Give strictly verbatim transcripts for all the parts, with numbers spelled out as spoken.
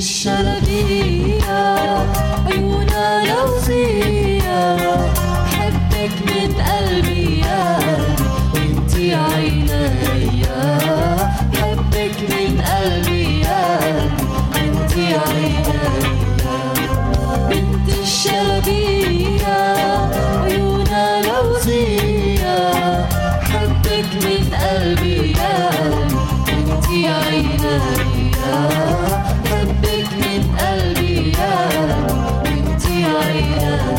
الشلبية عيونها لوزية حبك من قلبي يا وانتي عينيا حبك من قلبي يا وانتي عينيا بنت الشلبية عيونها لوزية حبك من قلبي يا وانتي عينيا حبك من قلبي يا وانتي عينيا.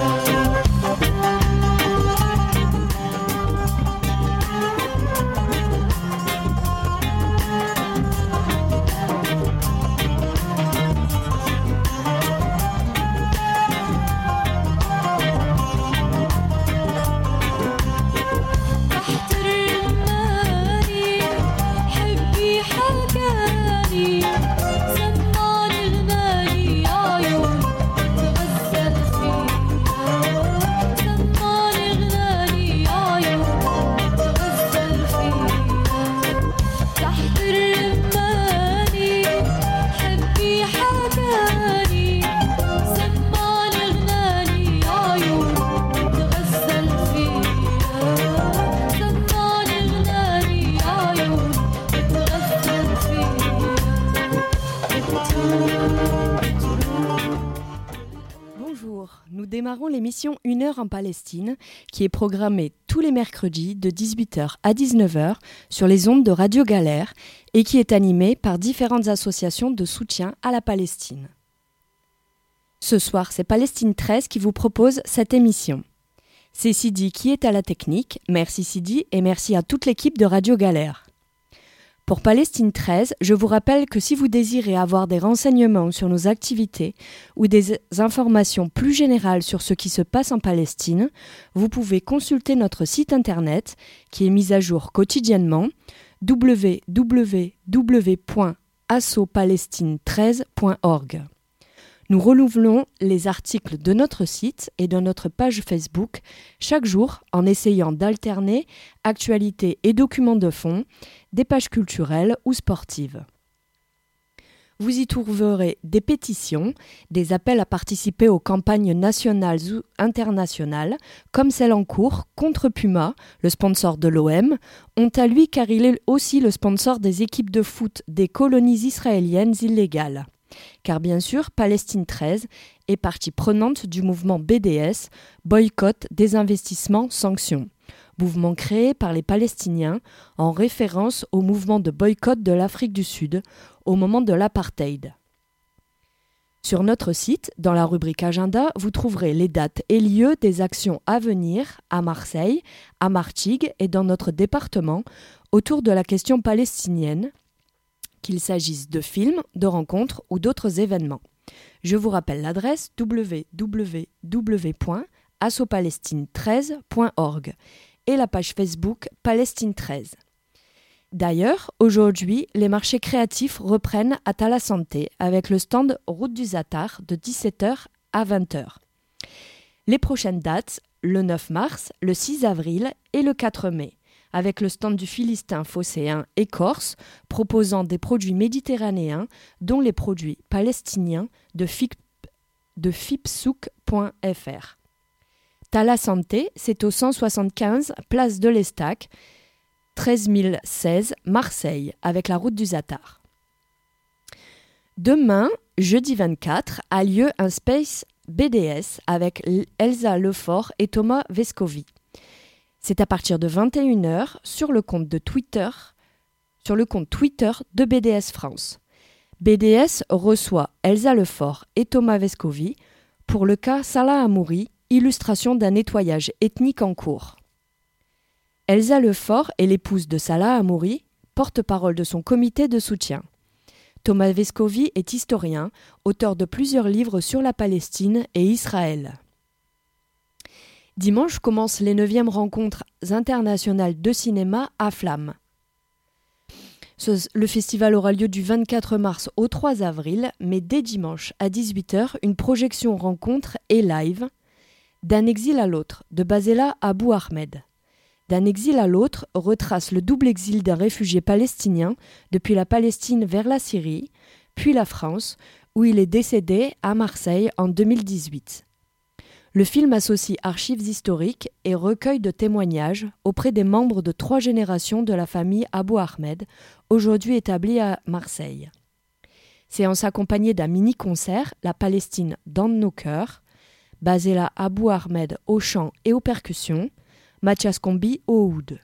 Nous démarrons l'émission Une heure en Palestine, qui est programmée tous les mercredis de dix-huit heures à dix-neuf heures sur les ondes de Radio Galère et qui est animée par différentes associations de soutien à la Palestine. Ce soir, c'est Palestine treize qui vous propose cette émission. C'est Sidi qui est à la technique. Merci Sidi et merci à toute l'équipe de Radio Galère. Pour Palestine treize, je vous rappelle que si vous désirez avoir des renseignements sur nos activités ou des informations plus générales sur ce qui se passe en Palestine, vous pouvez consulter notre site internet qui est mis à jour quotidiennement w w w point asso palestine treize point org. Nous renouvelons les articles de notre site et de notre page Facebook chaque jour en essayant d'alterner actualités et documents de fond, des pages culturelles ou sportives. Vous y trouverez des pétitions, des appels à participer aux campagnes nationales ou internationales, comme celle en cours contre Puma, le sponsor de l'O M, honte à lui car il est aussi le sponsor des équipes de foot des colonies israéliennes illégales. Car bien sûr, Palestine treize est partie prenante du mouvement B D S, Boycott, Désinvestissement, Sanctions, mouvement créé par les Palestiniens en référence au mouvement de boycott de l'Afrique du Sud au moment de l'apartheid. Sur notre site, dans la rubrique Agenda, vous trouverez les dates et lieux des actions à venir à Marseille, à Martigues et dans notre département autour de la question palestinienne, qu'il s'agisse de films, de rencontres ou d'autres événements. Je vous rappelle l'adresse w w w point asso palestine treize point org et la page Facebook Palestine treize. D'ailleurs, aujourd'hui, les marchés créatifs reprennent à Tala Santé avec le stand Route du Zatar de dix-sept heures à vingt heures. Les prochaines dates, le neuf mars, le six avril et le quatre mai, avec le stand du Philistin phocéen et corse, proposant des produits méditerranéens, dont les produits palestiniens de, Fip, de fipsouk point f r. Tala Santé, c'est au cent soixante-quinze place de l'Estac, treize mille seize, Marseille, avec la route du Zatar. Demain, jeudi vingt-quatre, a lieu un Space B D S avec Elsa Lefort et Thomas Vescovi. C'est à partir de vingt et une heures sur le compte de Twitter, sur le compte Twitter de B D S France. B D S reçoit Elsa Lefort et Thomas Vescovi pour le cas Salah Hamouri, illustration d'un nettoyage ethnique en cours. Elsa Lefort est l'épouse de Salah Hamouri, porte-parole de son comité de soutien. Thomas Vescovi est historien, auteur de plusieurs livres sur la Palestine et Israël. Dimanche commencent les neuvièmes rencontres internationales de cinéma à Flamme. Ce, le festival aura lieu du vingt-quatre mars au trois avril, mais dès dimanche à dix-huit heures, une projection rencontre et live D'un exil à l'autre, de Basela Abou Ahmed. D'un exil à l'autre retrace le double exil d'un réfugié palestinien depuis la Palestine vers la Syrie, puis la France, où il est décédé à Marseille en deux mille dix-huit. Le film associe archives historiques et recueils de témoignages auprès des membres de trois générations de la famille Abou Ahmed, aujourd'hui établie à Marseille. Séance accompagnée d'un mini-concert, La Palestine dans nos cœurs, Basela Abou Ahmed au chant et aux percussions, Mathias Combi au oud.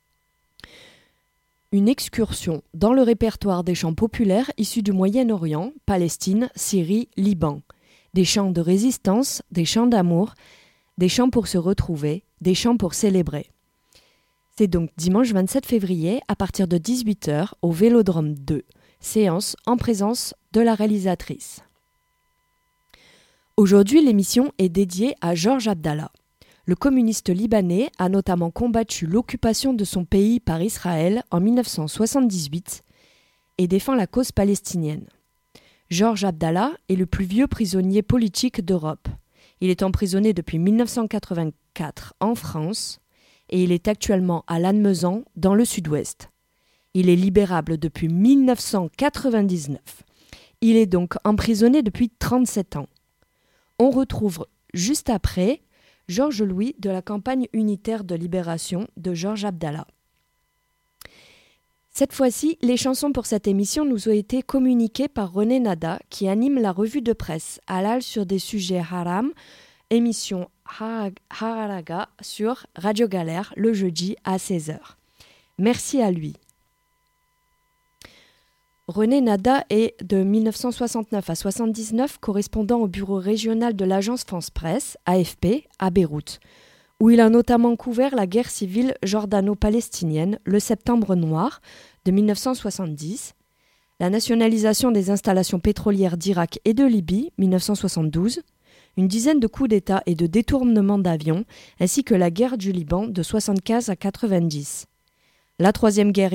Une excursion dans le répertoire des chants populaires issus du Moyen-Orient, Palestine, Syrie, Liban. Des chants de résistance, des chants d'amour, des chants pour se retrouver, des chants pour célébrer. C'est donc dimanche vingt-sept février à partir de dix-huit heures au Vélodrome deux, séance en présence de la réalisatrice. Aujourd'hui, l'émission est dédiée à Georges Abdallah. Le communiste libanais a notamment combattu l'occupation de son pays par Israël en mille neuf cent soixante-dix-huit et défend la cause palestinienne. Georges Abdallah est le plus vieux prisonnier politique d'Europe. Il est emprisonné depuis mille neuf cent quatre-vingt-quatre en France et il est actuellement à Lannemezan dans le sud-ouest. Il est libérable depuis mille neuf cent quatre-vingt-dix-neuf. Il est donc emprisonné depuis trente-sept ans. On retrouve juste après Georges Louis de la campagne unitaire de libération de Georges Abdallah. Cette fois-ci, les chansons pour cette émission nous ont été communiquées par René Nada, qui anime la revue de presse Halal sur des sujets haram, émission Hararaga sur Radio Galère le jeudi à seize heures. Merci à lui. René Nada est de mille neuf cent soixante-neuf à soixante-dix-neuf correspondant au bureau régional de l'agence France Presse, A F P, à Beyrouth, où il a notamment couvert la guerre civile jordano-palestinienne, le Septembre noir de mille neuf cent soixante-dix, la nationalisation des installations pétrolières d'Irak et de Libye, mille neuf cent soixante-douze, une dizaine de coups d'État et de détournements d'avions, ainsi que la guerre du Liban de soixante-quinze à quatre-vingt-dix, la troisième guerre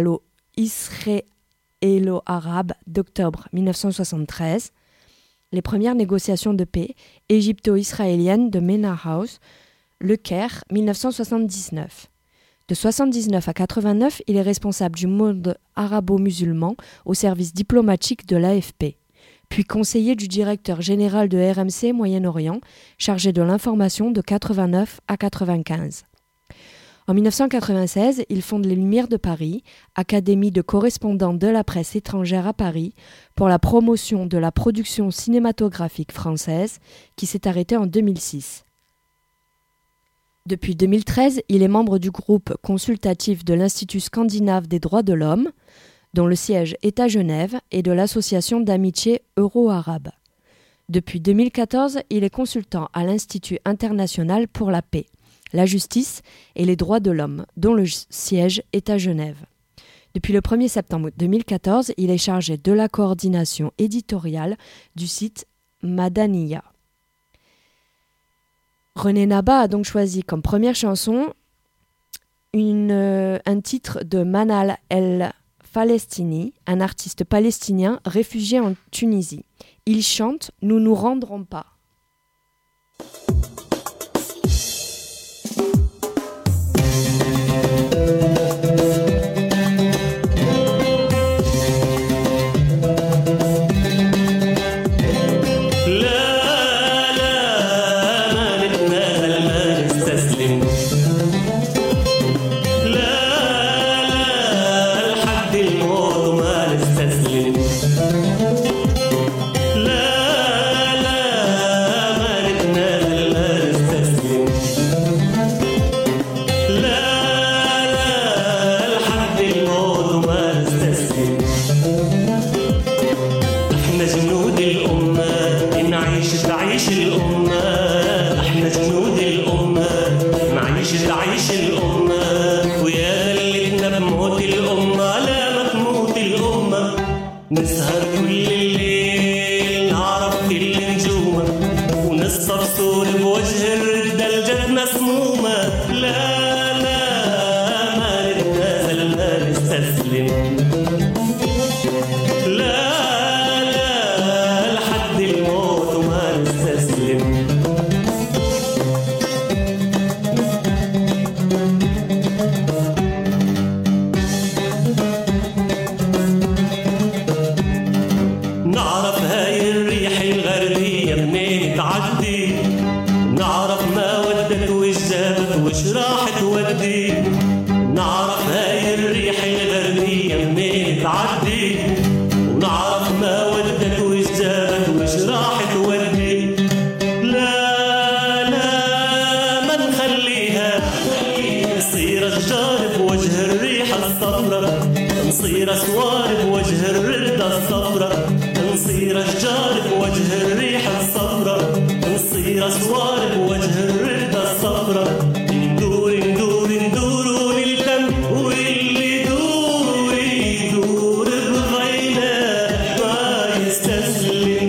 israélo-arabe d'octobre mille neuf cent soixante-treize, les premières négociations de paix égypto-israéliennes de Mena House, Le Caire, mille neuf cent soixante-dix-neuf. De soixante-dix-neuf à quatre-vingt-neuf, il est responsable du monde arabo-musulman au service diplomatique de l'A F P, puis conseiller du directeur général de R M C Moyen-Orient, chargé de l'information de quatre-vingt-neuf à quatre-vingt-quinze. En mille neuf cent quatre-vingt-seize, il fonde les Lumières de Paris, académie de correspondants de la presse étrangère à Paris, pour la promotion de la production cinématographique française, qui s'est arrêtée en deux mille six. Depuis deux mille treize, il est membre du groupe consultatif de l'Institut scandinave des droits de l'homme, dont le siège est à Genève, et de l'Association d'amitié euro-arabe. Depuis deux mille quatorze, il est consultant à l'Institut international pour la paix, la justice et les droits de l'homme, dont le siège est à Genève. Depuis le premier septembre deux mille quatorze, il est chargé de la coordination éditoriale du site Madaniya. René Naba a donc choisi comme première chanson une, euh, un titre de Manal El Falestini, un artiste palestinien réfugié en Tunisie. Il chante « Nous nous rendrons pas ». تعدي ونعرف ما ودك وش جابك وش راح تودي. لا لا ما نخليها نصير اشجار بوجه الريحة الصفرة، نصير اسوار بوجه الردة الصفرة، نصير اشجار بوجه الريحة الصفرة، نصير اسوار بوجه الردة الصفرة. ندور ندور ندور ونلتم واللي يدور يدور بغينا ما يستسلم.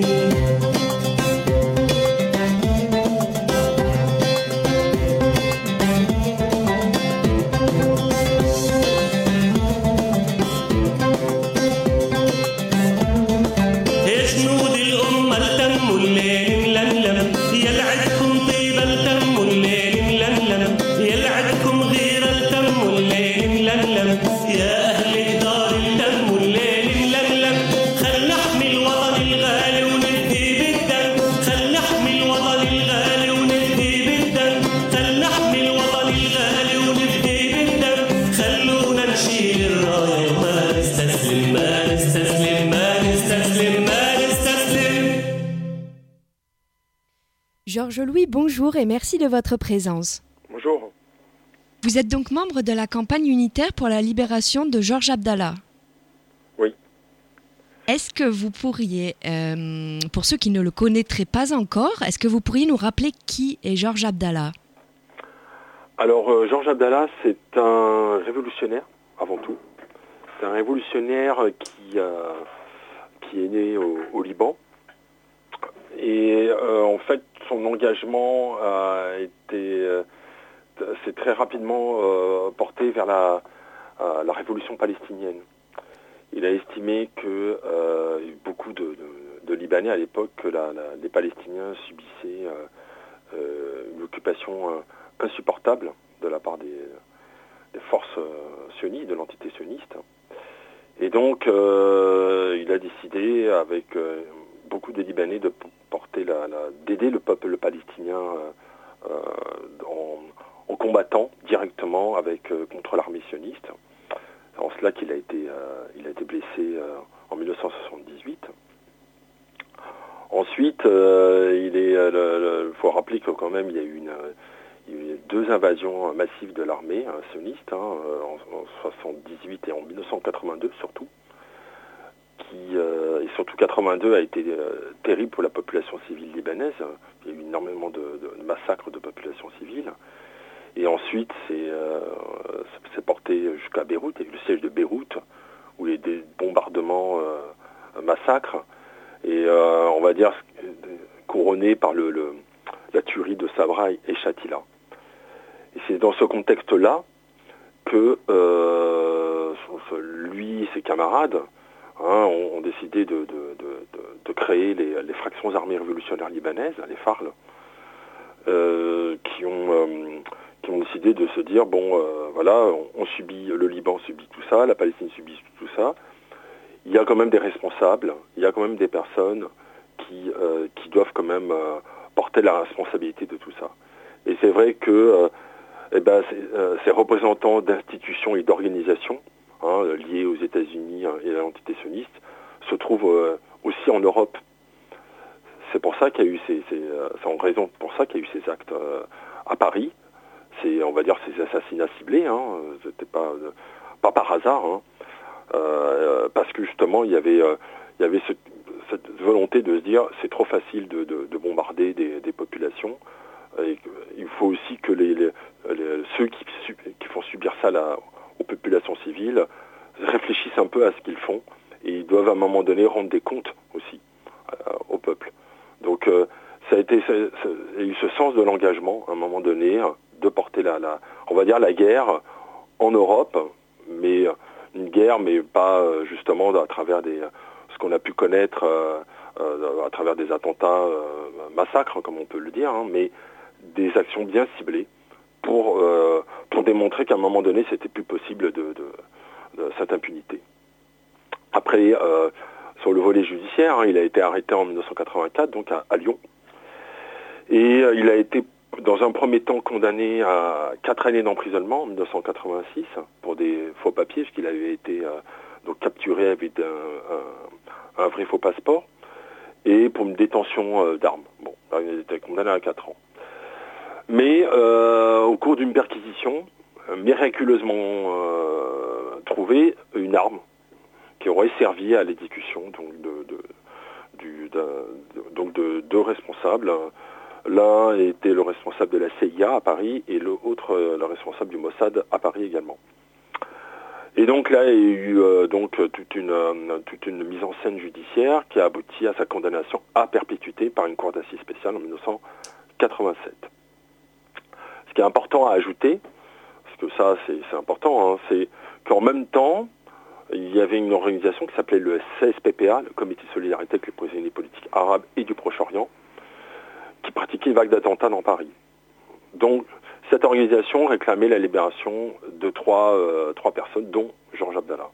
يا جنود الأمة التموا الليل ململم، يلعبكم طيب التم الليل ململم، يلعبكم غير التم الليل ململم، يا أهل دار التم الليل ململم. خل نحمي الوطن الغالي وندي بالدم، خل نحمي الوطن الغالي وندي بالدم، خل نحمي الوطن الغالي وندي بالدم. خلونا نشيل الراية وما نستسلم ما نستسلم ما نستسلم ما نستسلم. Georges Louis, bonjour et merci de votre présence. Bonjour. Vous êtes donc membre de la campagne unitaire pour la libération de Georges Abdallah. Oui. Est-ce que vous pourriez, euh, pour ceux qui ne le connaîtraient pas encore, est-ce que vous pourriez nous rappeler qui est Georges Abdallah ? Alors, euh, Georges Abdallah, c'est un révolutionnaire, avant tout. C'est un révolutionnaire qui, euh, qui est né au, au Liban. Et euh, en fait, son engagement a été, euh, s'est très rapidement euh, porté vers la, euh, la révolution palestinienne. Il a estimé que euh, beaucoup de, de, de Libanais à l'époque, que la, la, les Palestiniens subissaient euh, euh, une occupation euh, insupportable de la part des, des forces euh, sionistes, de l'entité sioniste. Et donc, euh, il a décidé, avec euh, beaucoup de Libanais, de porter la, la, d'aider le peuple palestinien euh, euh, en, en combattant directement avec, euh, contre l'armée sioniste. C'est en cela qu'il a été, euh, il a été blessé euh, en dix-neuf cent soixante-dix-huit. Ensuite, euh, il est, euh, faut rappeler que quand même il y a eu une, il y a eu deux invasions massives de l'armée hein, sioniste hein, en, en soixante-dix-huit et en dix-neuf cent quatre-vingt-deux surtout. Qui, euh, et surtout quatre-vingt-deux a été euh, terrible pour la population civile libanaise. Il y a eu énormément de, de, de massacres de population civile. Et ensuite, c'est, euh, c'est porté jusqu'à Beyrouth. Il y a eu le siège de Beyrouth, où il y a eu des bombardements, euh, massacres. Et euh, on va dire couronné par le, le, la tuerie de Sabra et Shatila. Et c'est dans ce contexte-là que euh, lui et ses camarades Hein, ont, ont décidé de, de, de, de, de créer les, les fractions armées révolutionnaires libanaises, les F A R L, euh, qui, ont, euh, qui ont décidé de se dire, bon, euh, voilà, on, on subit, le Liban subit tout ça, la Palestine subit tout ça, il y a quand même des responsables, il y a quand même des personnes qui, euh, qui doivent quand même euh, porter la responsabilité de tout ça. Et c'est vrai que euh, eh ben, c'est, euh, ces représentants d'institutions et d'organisations, Hein, liés aux États-Unis hein, et à l'entité sioniste, se trouvent euh, aussi en Europe. C'est pour ça qu'il y a eu ces, ces euh, c'est en raison pour ça qu'il y a eu ces actes euh, à Paris. C'est, on va dire, ces assassinats ciblés. Hein, c'était pas euh, pas par hasard, hein, euh, parce que justement il y avait euh, il y avait ce, cette volonté de se dire c'est trop facile de, de, de bombarder des, des populations. Et il faut aussi que les, les, les ceux qui, qui font subir ça là aux populations civiles réfléchissent un peu à ce qu'ils font et ils doivent à un moment donné rendre des comptes aussi euh, au peuple. Donc euh, ça a été, ça, ça, il y a eu ce sens de l'engagement à un moment donné de porter la, la, on va dire la guerre en Europe, mais une guerre, mais pas euh, justement à travers des, ce qu'on a pu connaître euh, euh, à travers des attentats, euh, massacres comme on peut le dire, hein, mais des actions bien ciblées. Pour, euh, pour démontrer qu'à un moment donné, c'était plus possible de, de, de cette impunité. Après, euh, sur le volet judiciaire, hein, il a été arrêté en dix-neuf cent quatre-vingt-quatre, donc à, à Lyon. Et euh, il a été, dans un premier temps, condamné à quatre années d'emprisonnement en dix-neuf cent quatre-vingt-six pour des faux papiers, puisqu'il avait été euh, donc capturé avec un, un, un vrai faux passeport, et pour une détention euh, d'armes. Bon, il était condamné à quatre ans. Mais euh, au cours d'une perquisition, miraculeusement euh, trouvé une arme qui aurait servi à l'exécution donc de, de, du, de, de, donc de deux responsables. L'un était le responsable de la C I A à Paris et l'autre le responsable du Mossad à Paris également. Et donc là, il y a eu euh, donc toute une, euh, toute une mise en scène judiciaire qui a abouti à sa condamnation à perpétuité par une cour d'assises spéciale en mille neuf cent quatre-vingt-sept. Ce qui est important à ajouter, parce que ça c'est, c'est important, hein, c'est qu'en même temps, il y avait une organisation qui s'appelait le C S P P A, le Comité de solidarité avec les prisonniers politiques arabes et du Proche-Orient, qui pratiquait une vague d'attentats dans Paris. Donc, cette organisation réclamait la libération de trois, euh, trois personnes, dont Georges Abdallah.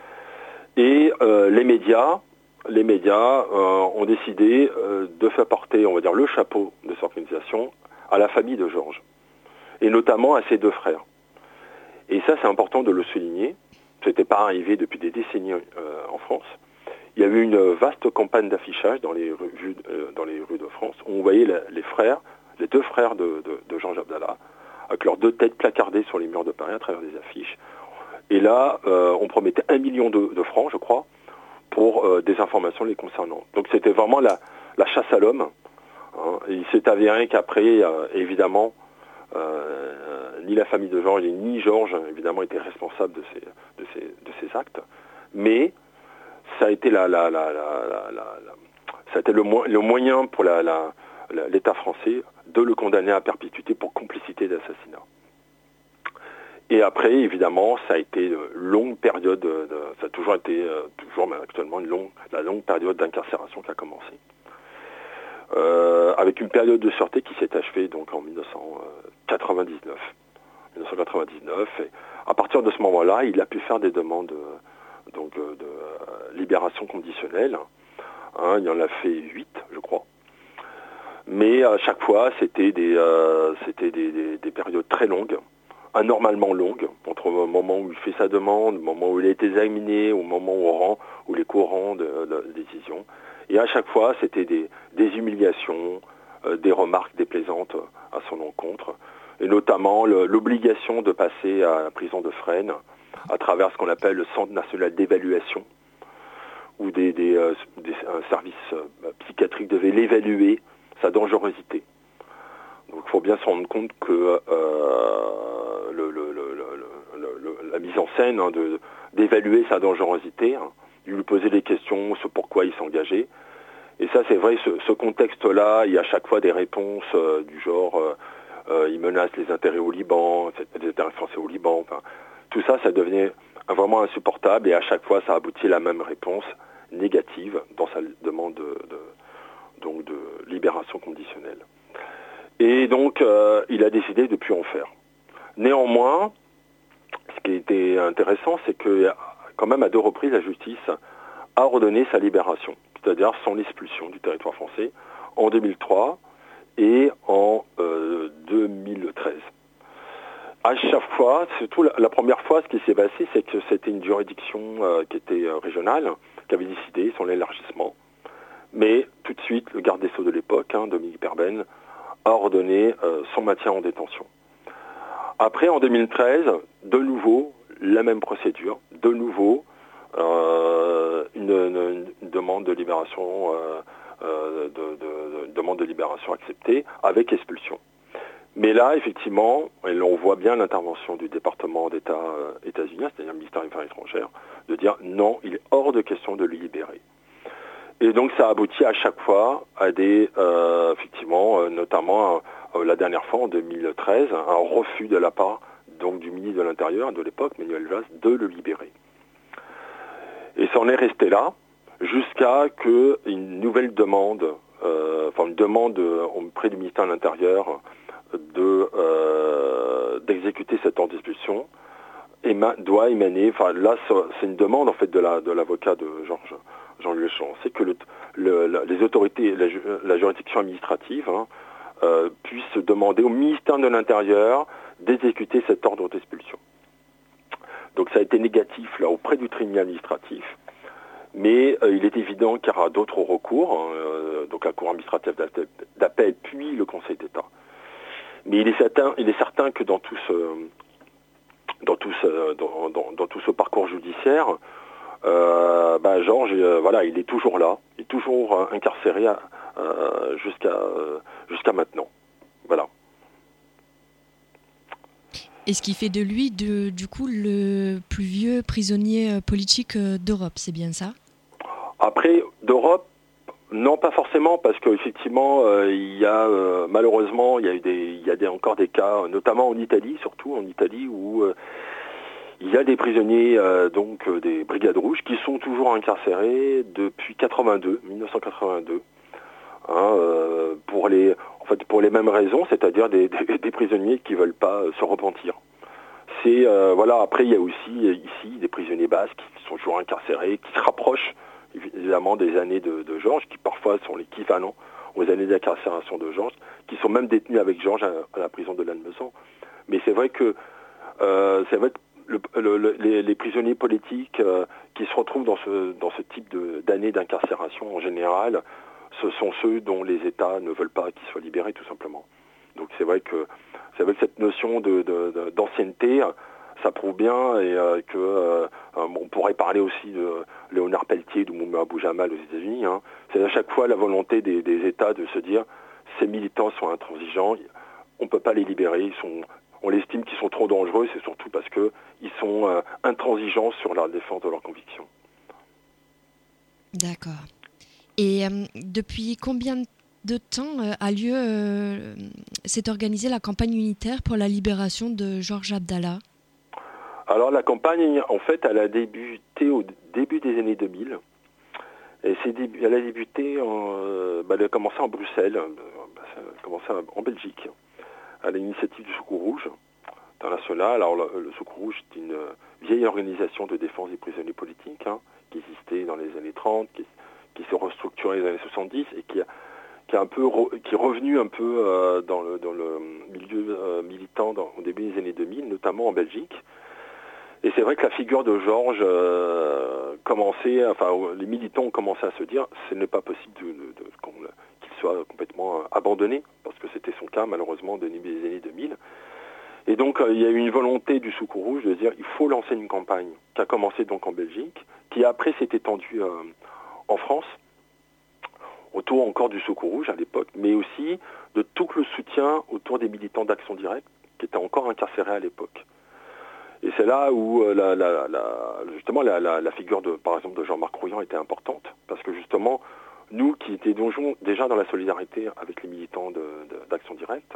Et euh, les médias, les médias euh, ont décidé euh, de faire porter, on va dire, le chapeau de cette organisation à la famille de Georges, et notamment à ses deux frères. Et ça, c'est important de le souligner. Ce n'était pas arrivé depuis des décennies euh, en France. Il y a eu une vaste campagne d'affichage dans les rues, euh, dans les rues de France, où on voyait la, les frères, les deux frères de, de, de Georges Abdallah, avec leurs deux têtes placardées sur les murs de Paris à travers des affiches. Et là, euh, on promettait un million de, de francs, je crois, pour euh, des informations les concernant. Donc c'était vraiment la, la chasse à l'homme. Hein. Et il s'est avéré qu'après, euh, évidemment, euh, ni la famille de Georges, ni Georges, évidemment, étaient responsables de ces, de ces, de ces actes. Mais ça a été, la, la, la, la, la, la, ça a été le, mo- le moyen pour la, la, la, l'État français de le condamner à perpétuité pour complicité d'assassinat. Et après, évidemment, ça a été une longue période, de, ça a toujours été, euh, toujours mais actuellement, une longue, la longue période d'incarcération qui a commencé. Euh, avec une période de sûreté qui s'est achevée donc en dix-neuf cent quatre-vingt-dix-neuf. dix-neuf cent quatre-vingt-dix-neuf, et à partir de ce moment-là, il a pu faire des demandes de, donc, de, de euh, libération conditionnelle. Hein, il en a fait huit, je crois. Mais à chaque fois, c'était des, euh, c'était des, des, des périodes très longues, anormalement longues, entre le moment où il fait sa demande, le moment où il a été examiné, au moment où, on rend, où les cours rendent de, de, de décision. Et à chaque fois, c'était des, des humiliations, euh, des remarques déplaisantes à son encontre, et notamment le, l'obligation de passer à la prison de Fresnes à travers ce qu'on appelle le Centre national d'évaluation, où des, des, euh, des, un service euh, psychiatrique devait l'évaluer, sa dangerosité. Donc il faut bien se rendre compte que euh, le, le, le, le, le, la mise en scène hein, de, d'évaluer sa dangerosité, hein, de lui poser des questions sur pourquoi il s'engageait. Et ça, c'est vrai, ce, ce contexte-là, il y a à chaque fois des réponses euh, du genre euh, euh, il menace les intérêts au Liban, les intérêts français au Liban. Enfin, tout ça, ça devenait vraiment insupportable et à chaque fois, ça aboutit à la même réponse négative dans sa demande de, de, donc de libération conditionnelle. Et donc, euh, il a décidé de ne plus en faire. Néanmoins, ce qui était intéressant, c'est que quand même à deux reprises, la justice a ordonné sa libération, c'est-à-dire son expulsion du territoire français en deux mille trois et en euh, deux mille treize. À chaque fois, surtout la, la première fois, ce qui s'est passé, c'est que c'était une juridiction euh, qui était euh, régionale, qui avait décidé son élargissement. Mais tout de suite, le garde des Sceaux de l'époque, hein, Dominique Perben, a ordonné euh, son maintien en détention. Après, en deux mille treize, de nouveau, la même procédure, de nouveau, euh, une, une, une demande de libération, euh, euh, de, de, de, demande de libération acceptée, avec expulsion. Mais là, effectivement, et on voit bien l'intervention du département d'État euh, États-Unis, c'est-à-dire le ministère des Affaires étrangères, de dire non, il est hors de question de le libérer. Et donc ça aboutit à chaque fois à des, euh, effectivement, euh, notamment euh, la dernière fois en deux mille treize, un refus de la part donc du ministre de l'Intérieur de l'époque, Manuel Valls, de le libérer. Et ça en est resté là jusqu'à qu'une nouvelle demande, euh, enfin une demande auprès du ministère de l'Intérieur de euh, d'exécuter cette ordre d'expulsion éma- doit émaner. Enfin là, c'est une demande en fait de la de l'avocat de Georges. Jean-Louis Champ, c'est que le, le, la, les autorités, la, la juridiction administrative hein, euh, puisse demander au ministère de l'Intérieur d'exécuter cet ordre d'expulsion. Donc ça a été négatif là auprès du tribunal administratif, mais euh, il est évident qu'il y aura d'autres recours, hein, euh, donc la Cour administrative d'appel puis le Conseil d'État. Mais il est certain, il est certain que dans tout ce, dans tout ce, dans, dans, dans tout ce parcours judiciaire, euh, ben Georges, euh, voilà, il est toujours là, il est toujours euh, incarcéré euh, jusqu'à euh, jusqu'à maintenant. Voilà. Et ce qui fait de lui, de, du coup, le plus vieux prisonnier politique d'Europe, c'est bien ça? Après, d'Europe, non, pas forcément, parce qu'effectivement, euh, il y a euh, malheureusement, il y a eu des, il y a des, encore des cas, notamment en Italie, surtout en Italie, où euh, il y a des prisonniers, euh, donc euh, des brigades rouges, qui sont toujours incarcérés depuis quatre-vingt-deux, mille neuf cent quatre-vingt-deux, hein, euh, pour les, en fait, pour les mêmes raisons, c'est-à-dire des, des, des prisonniers qui veulent pas se repentir. C'est euh, voilà. Après, il y a aussi ici des prisonniers basques qui sont toujours incarcérés, qui se rapprochent évidemment des années de, de Georges, qui parfois sont l'équivalent aux années d'incarcération de Georges, qui sont même détenus avec Georges à, à la prison de Lannemezan. Mais c'est vrai que euh, c'est vrai que le, le, le, les, les prisonniers politiques euh, qui se retrouvent dans ce dans ce type de, d'années d'incarcération en général, ce sont ceux dont les États ne veulent pas qu'ils soient libérés, tout simplement. Donc c'est vrai que c'est vrai que cette notion de, de, de d'ancienneté, ça prouve bien, et euh, que euh, on pourrait parler aussi de Léonard Peltier, de Moumoua Abou Jamal aux États-Unis. Hein. C'est à chaque fois la volonté des, des États de se dire ces militants sont intransigeants, on ne peut pas les libérer, ils sont, on estime qu'ils sont trop dangereux, c'est surtout parce qu'ils sont euh, intransigeants sur la défense de leurs convictions. D'accord. Et euh, depuis combien de temps euh, a lieu, euh, s'est organisée la campagne unitaire pour la libération de Georges Abdallah? Alors la campagne, en fait, elle a débuté au début des années deux mille. Et c'est début, elle a débuté, en, euh, bah, elle a commencé en Bruxelles, euh, bah, ça a commencé en Belgique, à l'initiative du Secours Rouge international. Alors le, le Secours Rouge est une vieille organisation de défense des prisonniers politiques, hein, qui existait dans les années trente, qui, qui s'est restructurée dans les années soixante-dix et qui a qui est un peu re, qui est revenu un peu euh, dans le dans le milieu euh, militant dans, au début des années deux mille, notamment en Belgique. Et c'est vrai que la figure de Georges euh, commençait, enfin les militants ont commencé à se dire, ce n'est pas possible de, de, de, qu'on, qu'il soit complètement abandonné, parce que c'était son cas malheureusement au début des années deux mille. Et donc euh, il y a eu une volonté du Secours Rouge de dire, il faut lancer une campagne qui a commencé donc en Belgique, qui après s'est étendue euh, en France, autour encore du Secours Rouge à l'époque, mais aussi de tout le soutien autour des militants d'Action Directe, qui étaient encore incarcérés à l'époque. Et c'est là où euh, la, la, la, justement la, la, la figure de, par exemple, de Jean-Marc Rouillant était importante, parce que justement, nous qui étions déjà dans la solidarité avec les militants de, de, d'Action Directe,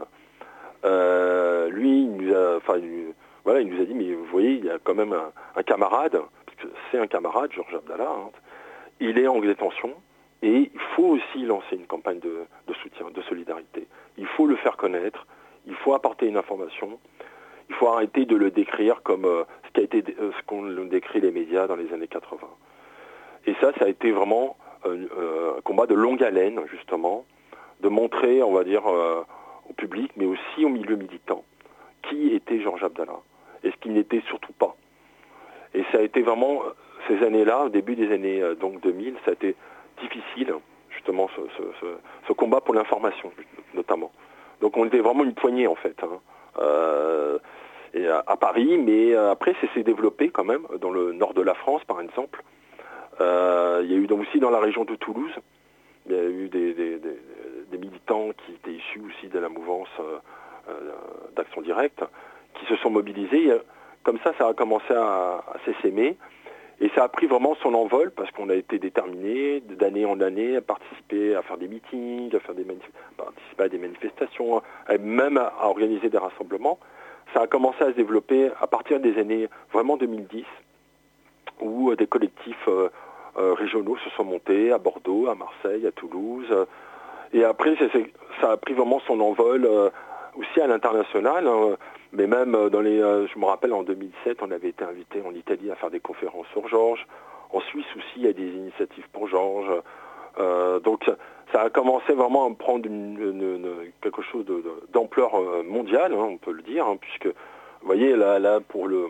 euh, lui, il nous a, enfin, il, voilà, il nous a dit, mais vous voyez, il y a quand même un, un camarade, parce que c'est un camarade, Georges Abdallah, hein, il est en détention, et il faut aussi lancer une campagne de, de soutien, de solidarité. Il faut le faire connaître, il faut apporter une information. Il faut arrêter de le décrire comme euh, ce qu'a été euh, ce qu'ont décrit les médias dans les années quatre-vingts. Et ça, ça a été vraiment euh, euh, un combat de longue haleine, justement, de montrer, on va dire, euh, au public, mais aussi au milieu militant, qui était Georges Abdallah et ce qu'il n'était surtout pas. Et ça a été vraiment, ces années-là, au début des années euh, donc deux mille, ça a été difficile, justement, ce, ce, ce, ce combat pour l'information, notamment. Donc on était vraiment une poignée, en fait, hein. Euh, et à, à Paris, mais euh, après c'est s'est développé quand même dans le nord de la France, par exemple. Euh, il y a eu donc aussi dans la région de Toulouse, il y a eu des, des, des, des militants qui étaient issus aussi de la mouvance euh, euh, d'Action Directe, qui se sont mobilisés. Comme ça, ça a commencé à, à s'essaimer. Et ça a pris vraiment son envol parce qu'on a été déterminés d'année en année à participer, à faire des meetings, à faire des manif- participer à des manifestations, à même à, à organiser des rassemblements. Ça a commencé à se développer à partir des années vraiment deux mille dix, où euh, des collectifs euh, euh, régionaux se sont montés à Bordeaux, à Marseille, à Toulouse. Euh, et après, c'est, c'est, ça a pris vraiment son envol euh, aussi à l'international. Hein. Mais même dans les, euh, je me rappelle en deux mille sept, on avait été invité en Italie à faire des conférences sur Georges. En Suisse aussi, il y a des initiatives pour Georges. Euh, donc ça a commencé vraiment à prendre une, une, une, quelque chose de, de, d'ampleur mondiale, hein, on peut le dire, hein, puisque vous voyez là, là pour le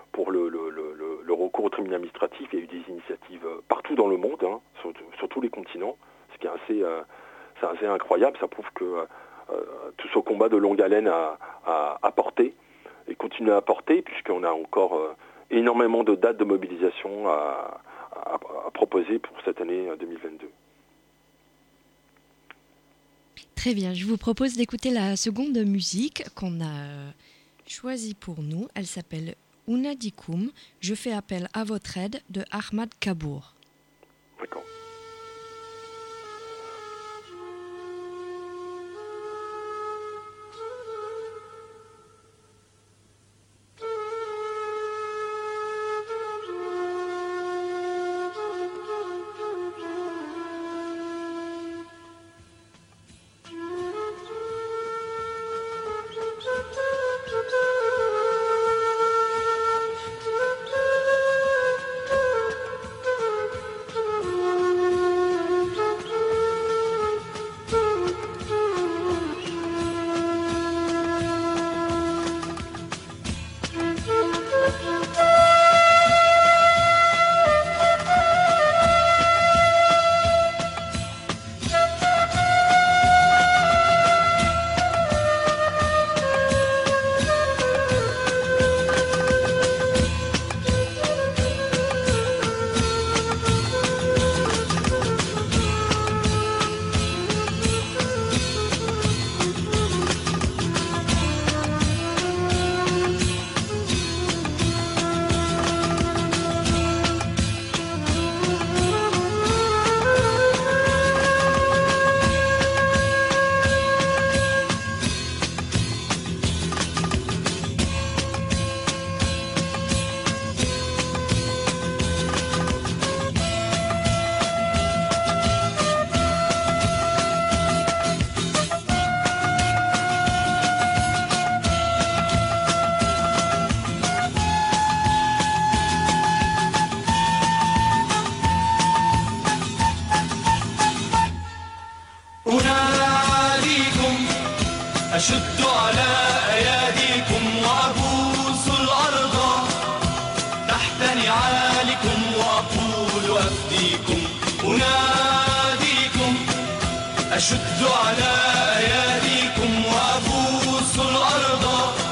pour le, le, le, le recours au tribunal administratif. Il y a eu des initiatives partout dans le monde, hein, sur, sur tous les continents, ce qui est assez, euh, c'est assez incroyable. Ça prouve que euh, tout ce combat de longue haleine a, a, a porté et continue à porter, puisqu'on a encore euh, énormément de dates de mobilisation à, à, à proposer pour cette année deux mille vingt-deux. Très bien, je vous propose d'écouter la seconde musique qu'on a choisie pour nous. Elle s'appelle Unadikum, je fais appel à votre aide de Ahmad Kabour. D'accord. أشد على أياديكم وأبوس الأرض تحت نعالكم وأقول أفديكم أناديكم أشد على أياديكم وأبوس الأرض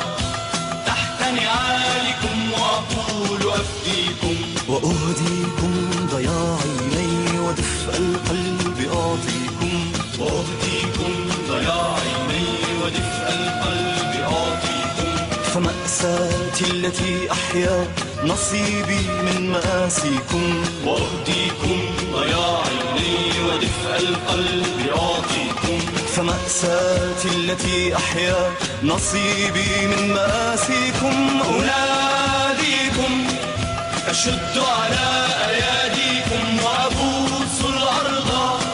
تحت نعالكم وأقول أفديكم وأهديكم ضياع عيني ودفء القلب أعطيكم وأهديكم ضياع عيني ودفء القلب أعطيكم فمأساتي التي أحيا نصيبي من مآسيكم وأهديكم ضياع عيني ودفء القلب أعطيكم فمأساتي التي أحيا نصيبي من مآسيكم أناديكم أشد على أياديكم وأبوس الأرض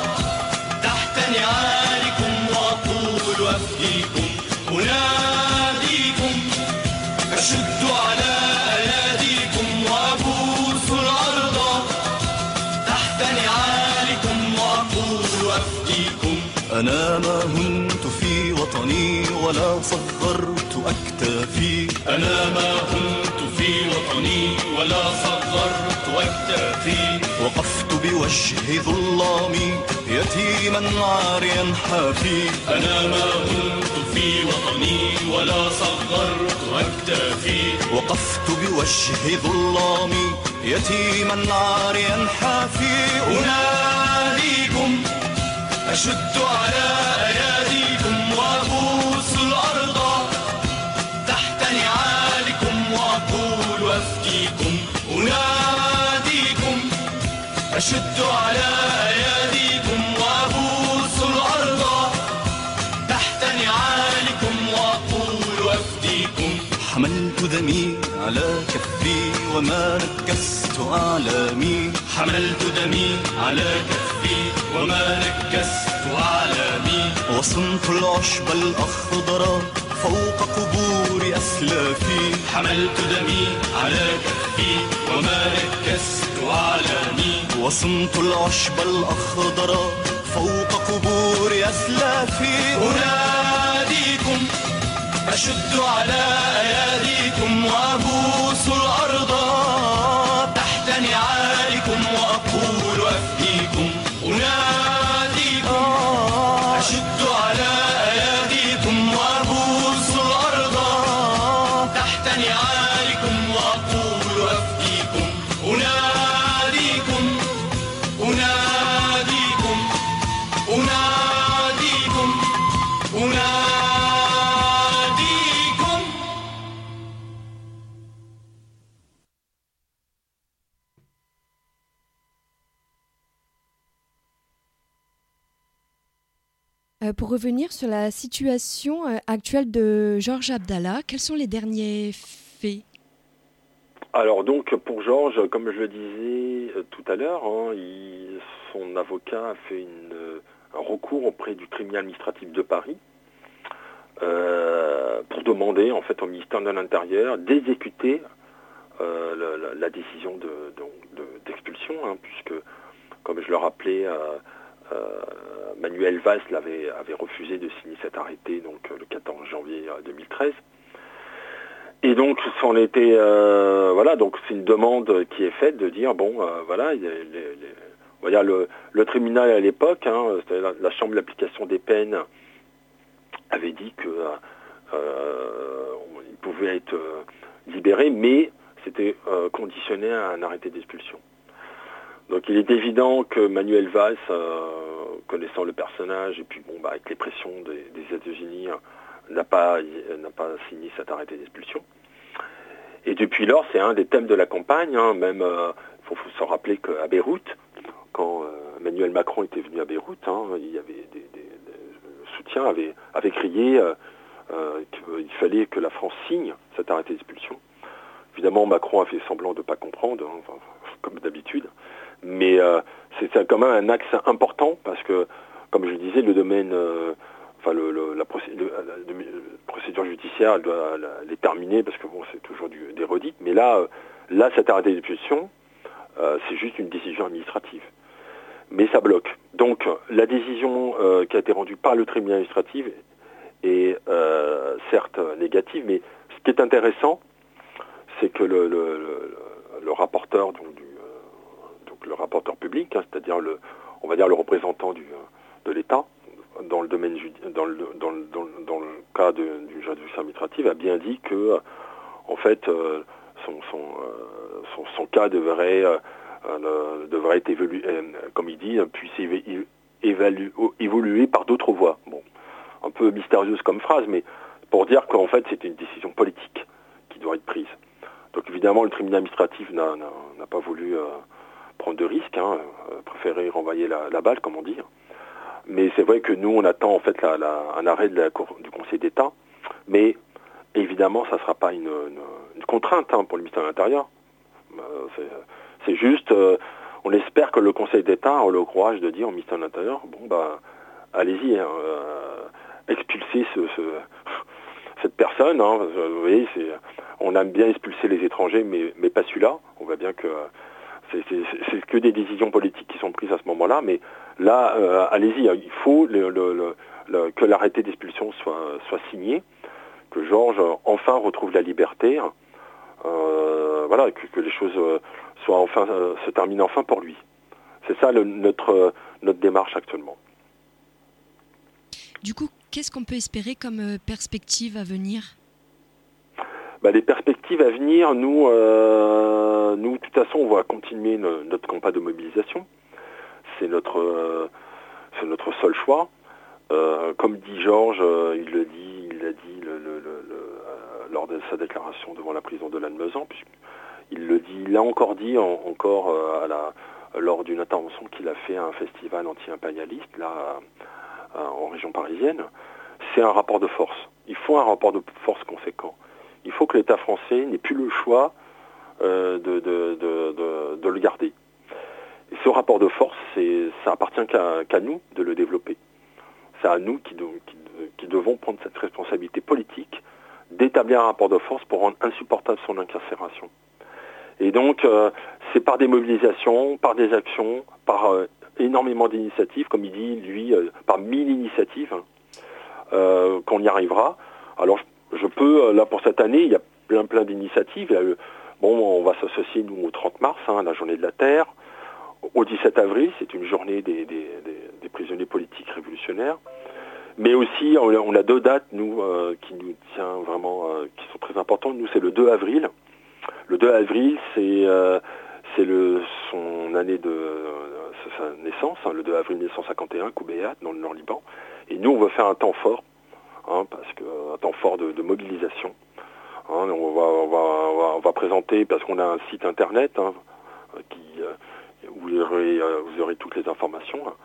تحت نعالكم وأقول أفديكم أناديكم أشد على أياديكم وأبوس الأرض تحت نعالكم وأقول أفديكم أنا ما هنت في وطني ولا صغرت أكتافي أنا ما هنت في وطني ولا صغرت أكتافي وقفت بوجه ظلامي يتيما عاريا حافي أنا ما هنت في وطني ولا صغرت أكتافي وقفت بوجه ظلامي يتيما عاريا حافي أناديكم أشد على أياديكم وأبوس الأرض تحت نعالكم وأقول أفديكم أناديكم أشد على أياديكم وأبوس الأرض تحت نعالكم وأقول أفديكم حملت دمي على كفي وما نكست أعلامي حملت دمي على كفي وما نكست أعلامي وصنت العشب الأخضر فوق قبور أسلافي حملت دمي على كفي وما نكست أعلامي وصنت العشب الأخضر فوق قبور أسلافي أناديكم أشد على أياديكم وأبوس الأرض Euh, pour revenir sur la situation euh, actuelle de Georges Abdallah, quels sont les derniers faits ? Alors donc pour Georges, comme je le disais euh, tout à l'heure, hein, il, son avocat a fait une, euh, un recours auprès du tribunal administratif de Paris euh, pour demander en fait au ministère de l'Intérieur d'exécuter euh, la, la, la décision de, de, de, d'expulsion, hein, puisque comme je le rappelais, euh, euh, Manuel Valls l'avait, avait refusé de signer cet arrêté donc le quatorze janvier deux mille treize. Et donc, c'en était, euh, voilà, donc c'est une demande qui est faite de dire, bon, euh, voilà, les, les, les, on va dire le, le tribunal à l'époque, hein, la, la chambre d'application des peines avait dit que euh, il pouvait être euh, libéré, mais c'était euh, conditionné à un arrêté d'expulsion. Donc, il est évident que Manuel Valls, euh, connaissant le personnage, et puis bon, bah, avec les pressions des, des États-Unis, n'a pas, n'a pas signé cet arrêté d'expulsion. Et depuis lors, c'est un des thèmes de la campagne, hein, même, il euh, faut, faut se rappeler qu'à Beyrouth, quand euh, Emmanuel Macron était venu à Beyrouth, hein, il y avait des, des, des le soutien avait, avait crié euh, euh, qu'il fallait que la France signe cet arrêté d'expulsion. Évidemment, Macron a fait semblant de ne pas comprendre, hein, enfin, comme d'habitude, mais euh, c'est quand même un axe important, parce que, comme je le disais, le domaine... Euh, Enfin, le, le, la, procédure, la, la, la procédure judiciaire, elle doit la, les terminer parce que bon, c'est toujours du, des redites. Mais là, euh, là, cet arrêté d'expulsion, euh, c'est juste une décision administrative. Mais ça bloque. Donc, la décision euh, qui a été rendue par le tribunal administratif est euh, certes négative, mais ce qui est intéressant, c'est que le, le, le, le rapporteur, donc, du, euh, donc le rapporteur public, hein, c'est-à-dire le, on va dire le représentant du, de l'État, dans le domaine dans le dans le dans le, dans le cas de, du juridiction administrative, a bien dit que en fait euh, son son, euh, son son cas devrait euh, devrait être évolué, euh, comme il dit, puisse évaluer, évoluer par d'autres voies. Bon, un peu mystérieuse comme phrase, mais pour dire qu'en fait c'est une décision politique qui doit être prise. Donc évidemment le tribunal administratif n'a n'a, n'a pas voulu euh, prendre de risques, hein, euh, préféré renvoyer la, la balle, comme on dit. Mais c'est vrai que nous, on attend en fait la, la, un arrêt de la cour, du Conseil d'État. Mais évidemment, ça ne sera pas une, une, une contrainte hein, pour le ministère de l'Intérieur. Euh, c'est, c'est juste, euh, on espère que le Conseil d'État a le courage de dire au ministère de l'Intérieur, bon bah, allez-y, hein, euh, expulsez ce, ce, cette personne. Hein, vous voyez, c'est, on aime bien expulser les étrangers, mais, mais pas celui-là. On voit bien que c'est, c'est, c'est que des décisions politiques qui sont prises à ce moment-là, mais là, euh, allez-y, il faut le, le, le, le, que l'arrêté d'expulsion soit, soit signé, que Georges enfin retrouve la liberté, euh, voilà, que, que les choses soient enfin, euh, se terminent enfin pour lui. C'est ça le, notre, notre démarche actuellement. Du coup, qu'est-ce qu'on peut espérer comme perspective à venir ? Bah, les perspectives à venir, nous, euh, nous, de toute façon, on va continuer no, notre campagne de mobilisation. C'est notre, euh, c'est notre seul choix. Euh, comme dit Georges, euh, il le dit, il l'a dit le, le, le, le, euh, lors de sa déclaration devant la prison de Lannemezan, puisqu'il le dit, il l'a encore dit en, encore euh, à la, lors d'une intervention qu'il a fait à un festival anti-impérialiste là, à, à, en région parisienne. C'est un rapport de force. Il faut un rapport de force conséquent. Il faut que l'État français n'ait plus le choix euh, de, de, de, de, de le garder. Et ce rapport de force, c'est, ça appartient qu'à, qu'à nous de le développer. C'est à nous qui, de, qui, qui devons prendre cette responsabilité politique d'établir un rapport de force pour rendre insupportable son incarcération. Et donc, euh, c'est par des mobilisations, par des actions, par euh, énormément d'initiatives, comme il dit, lui, euh, par mille initiatives, hein, euh, qu'on y arrivera. Alors, je, je peux, là, pour cette année, il y a plein, plein d'initiatives. Euh, bon, on va s'associer, nous, au trente mars, hein, la journée de la Terre. Au dix-sept avril, c'est une journée des, des, des, des prisonniers politiques révolutionnaires. Mais aussi, on a, on a deux dates, nous, euh, qui nous tient vraiment, euh, qui sont très importantes. Nous, c'est le deux avril. Le deux avril, c'est, euh, c'est le, son année de euh, sa naissance, hein, le deux avril mille neuf cent cinquante et un, Koubéat, dans le Nord-Liban. Et nous, on va faire un temps fort, hein, parce que un temps fort de, de mobilisation. Hein, on, va, on, va, on, va, on va présenter, parce qu'on a un site internet, hein, qui... Euh, Où vous aurez, euh, vous aurez toutes les informations.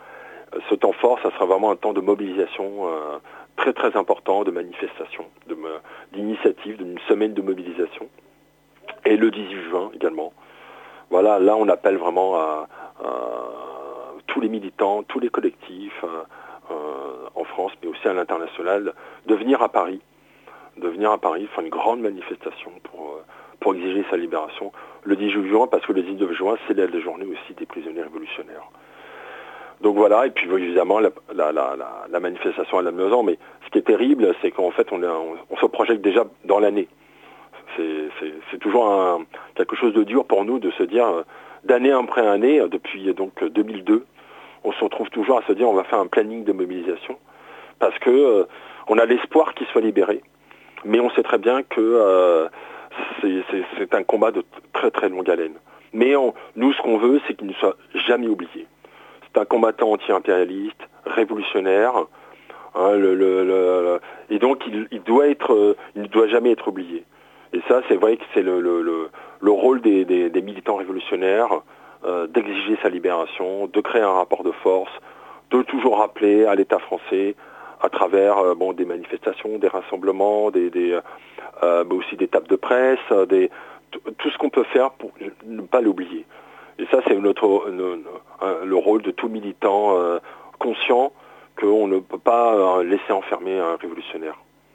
ce temps fort, ça sera vraiment un temps de mobilisation euh, très très important, de manifestation, de, d'initiative, d'une semaine de mobilisation. Et le dix-huit juin également. Voilà, là on appelle vraiment à, à tous les militants, tous les collectifs euh, euh, en France, mais aussi à l'international, de venir à Paris, de venir à Paris faire une grande manifestation pour, euh, pour exiger sa libération le dix-huit juin, parce que le dix-neuf juin, c'est la journée aussi des prisonniers révolutionnaires. Donc voilà, et puis évidemment la, la, la, la manifestation à la maison, mais ce qui est terrible, c'est qu'en fait on, est, on, on se projette déjà dans l'année. C'est, c'est, c'est toujours un, quelque chose de dur pour nous de se dire, euh, d'année après année, depuis donc deux mille deux, on se retrouve toujours à se dire on va faire un planning de mobilisation, parce que euh, on a l'espoir qu'il soit libéré, mais on sait très bien que euh, c'est, c'est, c'est un combat de très très longue haleine. Mais on, nous, ce qu'on veut, c'est qu'il ne soit jamais oublié. C'est un combattant anti-impérialiste, révolutionnaire, hein, le, le, le, et donc il, il doit être, euh, il ne doit jamais être oublié. Et ça, c'est vrai que c'est le, le, le, le rôle des, des, des militants révolutionnaires, euh, d'exiger sa libération, de créer un rapport de force, de toujours rappeler à l'État français, à travers euh, bon, des manifestations, des rassemblements, des, des, euh, mais aussi des tables de presse, des, tout ce qu'on peut faire pour ne pas l'oublier. Et ça, c'est notre, notre, le rôle de tout militant euh, conscient qu'on ne peut pas laisser enfermer un révolutionnaire.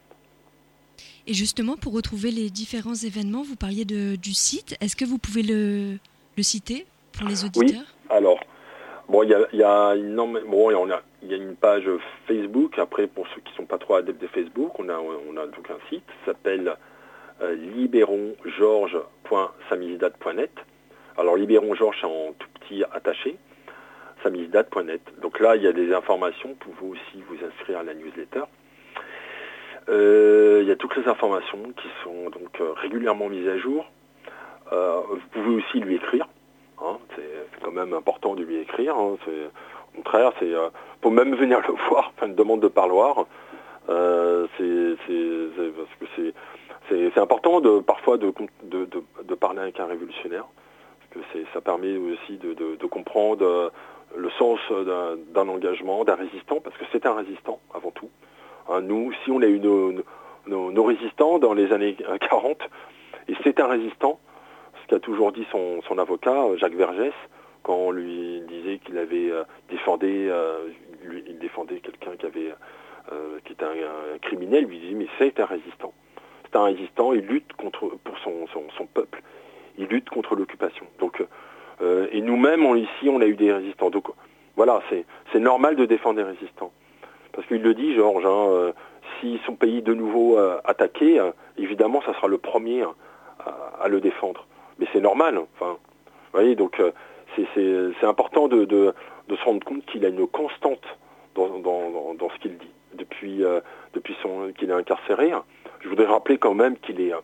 Et justement, pour retrouver les différents événements, vous parliez de, du site. Est-ce que vous pouvez le, le citer pour les auditeurs ? Oui, alors, bon, il y a, y a une, bon, y a, y a une page Facebook. Après, pour ceux qui ne sont pas trop adeptes de Facebook, on a, on a donc un site qui s'appelle euh, libérons georges point samizdat point net. Alors, Libérons Georges en tout petit attaché, samizdat point net. Donc là, il y a des informations. Vous pouvez aussi vous inscrire à la newsletter. Euh, il y a toutes les informations qui sont donc euh, régulièrement mises à jour. Euh, vous pouvez aussi lui écrire. Hein, c'est, c'est quand même important de lui écrire. Hein, c'est, au contraire, c'est euh, pour même venir le voir, faire une demande de parloir. Euh, c'est, c'est, c'est parce que c'est, c'est, c'est important de parfois de, de, de, de parler avec un révolutionnaire. Parce que c'est, ça permet aussi de, de, de comprendre euh, le sens d'un, d'un engagement, d'un résistant, parce que c'est un résistant avant tout. Hein, nous, si on a eu nos, nos, nos résistants dans les années quarante, et c'est un résistant, ce qu'a toujours dit son, son avocat, Jacques Vergès, quand on lui disait qu'il avait euh, défendé, euh, lui, il défendait quelqu'un qui avait, euh, qui était un, un criminel, lui disait mais c'est un résistant. C'est un résistant, il lutte contre, pour son, son, son peuple, il lutte contre l'occupation. Donc, euh, et nous-mêmes, on, ici, on a eu des résistants. Donc voilà, c'est, c'est normal de défendre des résistants. Parce qu'il le dit, Georges, hein, euh, si son pays de nouveau euh, attaqué, euh, évidemment, ça sera le premier hein, à, à le défendre. Mais c'est normal. Enfin, vous voyez, donc euh, c'est, c'est, c'est important de, de, de se rendre compte qu'il a une constante dans, dans, dans, dans ce qu'il dit depuis, euh, depuis son, qu'il est incarcéré. Je voudrais rappeler quand même qu'il est, euh,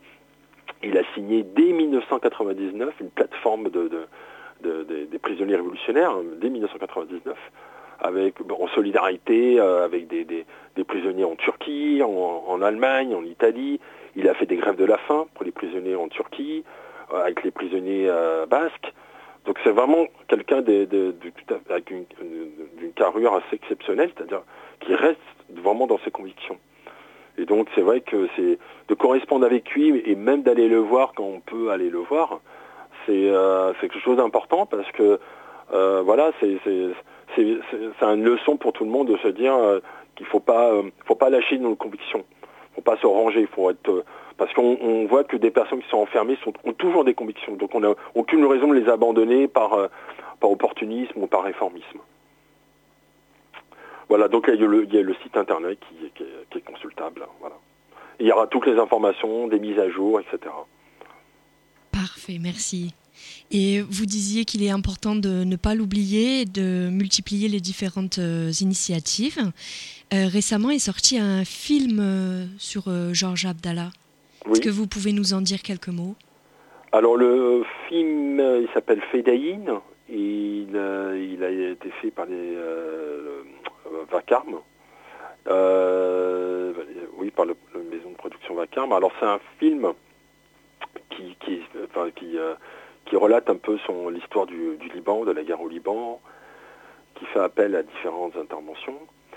il a signé dès dix-neuf cent quatre-vingt-dix-neuf une plateforme de, de, de, de, des prisonniers révolutionnaires, hein, dès dix-neuf cent quatre-vingt-dix-neuf. Avec, en solidarité euh, avec des, des, des prisonniers en Turquie, en, en Allemagne, en Italie. Il a fait des grèves de la faim pour les prisonniers en Turquie, euh, avec les prisonniers euh, basques. Donc c'est vraiment quelqu'un de, de, de, avec une, d'une carrure assez exceptionnelle, c'est-à-dire qui reste vraiment dans ses convictions. Et donc c'est vrai que c'est de correspondre avec lui et même d'aller le voir quand on peut aller le voir, c'est, euh, c'est quelque chose d'important parce que euh, voilà, c'est, c'est C'est, c'est, c'est une leçon pour tout le monde de se dire euh, qu'il ne faut pas, euh, faut pas lâcher nos convictions. Il ne faut pas se ranger. Faut être, euh, parce qu'on on voit que des personnes qui sont enfermées sont, ont toujours des convictions. Donc on n'a aucune raison de les abandonner par, euh, par opportunisme ou par réformisme. Voilà, donc il y a le, il y a le site internet qui, qui, est, qui est consultable. Voilà. Et il y aura toutes les informations, des mises à jour, et cetera. Parfait, merci. Et vous disiez qu'il est important de ne pas l'oublier, de multiplier les différentes euh, initiatives. Euh, récemment est sorti un film euh, sur euh, Georges Abdallah. Oui. Est-ce que vous pouvez nous en dire quelques mots ? Alors le film, il s'appelle Fedaïn. Il, euh, il a été fait par les euh, Vacarme. Euh, oui, par le, la maison de production Vacarme. Alors c'est un film qui, qui, enfin, qui euh, qui relate un peu son, l'histoire du, du Liban, de la guerre au Liban, qui fait appel à différentes interventions.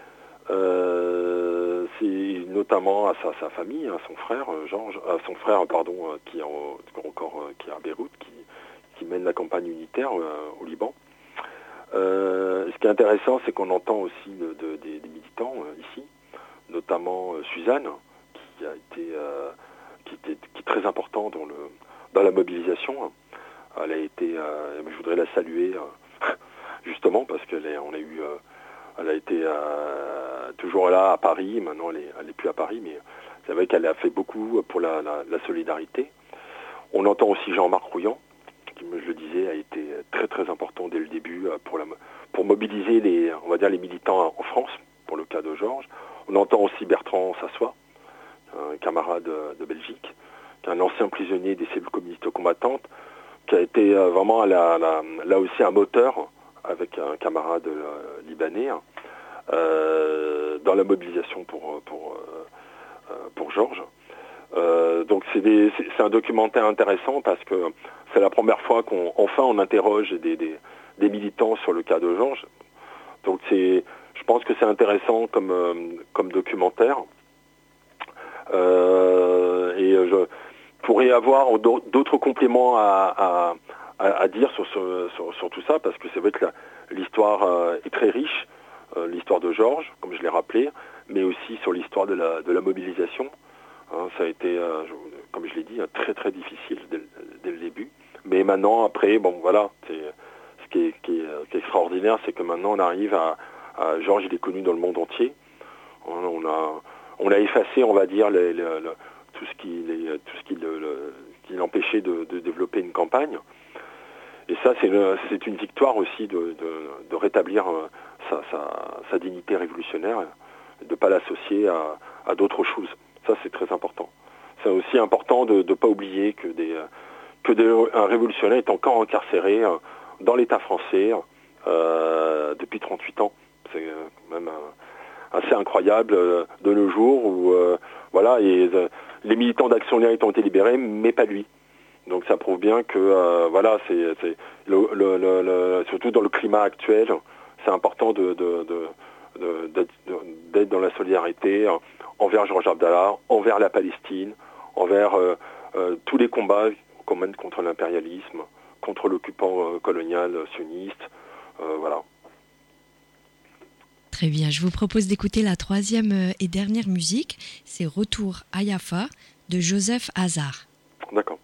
Euh, c'est notamment à sa, sa famille, à son frère Georges, à son frère pardon, qui est en, encore qui est à Beyrouth, qui, qui mène la campagne unitaire euh, au Liban. Euh, ce qui est intéressant, c'est qu'on entend aussi de, de, des, des militants euh, ici, notamment euh, Suzanne, qui a été, euh, qui, était, qui est très important dans le dans la mobilisation. Elle a été, euh, je voudrais la saluer euh, justement parce qu'elle est, on a eu, euh, elle a été euh, toujours là à Paris. Maintenant, elle est, elle est plus à Paris, mais c'est vrai qu'elle a fait beaucoup pour la, la, la solidarité. On entend aussi Jean-Marc Rouillant, qui, je le disais, a été très très important dès le début pour la, pour mobiliser les, on va dire les militants en France pour le cas de Georges. On entend aussi Bertrand Sassois, un camarade de Belgique, qui est un ancien prisonnier des cellules communistes combattantes, qui a été vraiment là, là, là aussi un moteur avec un camarade euh, libanais euh, dans la mobilisation pour pour euh, pour Georges. Euh, donc c'est, des, c'est, c'est un documentaire intéressant parce que c'est la première fois qu'on enfin on interroge des, des, des militants sur le cas de Georges. Donc c'est, je pense que c'est intéressant comme euh, comme documentaire. Euh, et je pourrais avoir d'autres compléments à, à, à dire sur, sur, sur, sur tout ça, parce que c'est vrai que la, l'histoire euh, est très riche, euh, l'histoire de Georges, comme je l'ai rappelé, mais aussi sur l'histoire de la, de la mobilisation. Hein, ça a été, euh, je, comme je l'ai dit, très très difficile dès, dès le début. Mais maintenant, après, bon voilà, c'est, ce qui est, qui, est, qui est extraordinaire, c'est que maintenant on arrive à, à Georges, il est connu dans le monde entier. Hein, on a, on a effacé, on va dire, les, les, les, tout ce qui, les, tout ce qui, le, le, qui l'empêchait de, de développer une campagne. Et ça, c'est une, c'est une victoire aussi de, de, de rétablir sa, sa, sa dignité révolutionnaire, de ne pas l'associer à, à d'autres choses. Ça, c'est très important. C'est aussi important de ne pas oublier que, des, que des, un révolutionnaire est encore incarcéré dans l'État français euh, depuis trente-huit ans. C'est quand même assez incroyable de nos jours où euh, voilà, et, euh, les militants d'Action Libre ont été libérés, mais pas lui. Donc ça prouve bien que euh, voilà, c'est, c'est le, le, le, le, surtout dans le climat actuel, c'est important de, de, de, de, d'être, d'être dans la solidarité envers Georges Abdallah, envers la Palestine, envers euh, euh, tous les combats qu'on mène contre l'impérialisme, contre l'occupant euh, colonial sioniste, euh, voilà. Très bien, je vous propose d'écouter la troisième et dernière musique, c'est Retour à Yafa de Joseph Hazard. D'accord.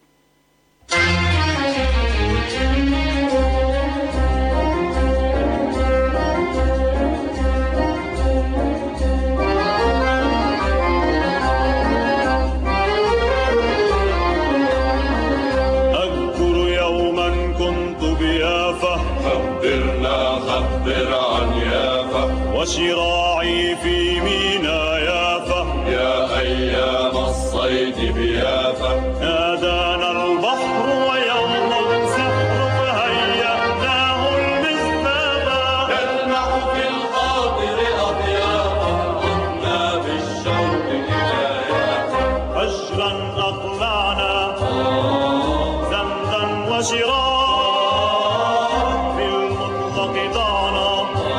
أذكر يوما كنت بيافا خبرنا خبر عن يافا وشراعي في مينا يافا يا أيام الصيد بيافا نادانا البحر ويوم السحر فهيأناه المزدابا يلمح في الخاطر أضيافا قمنا بالشوق إلى يافا فجرا أقلعنا زمزا وشراعا في المطلق ضعنا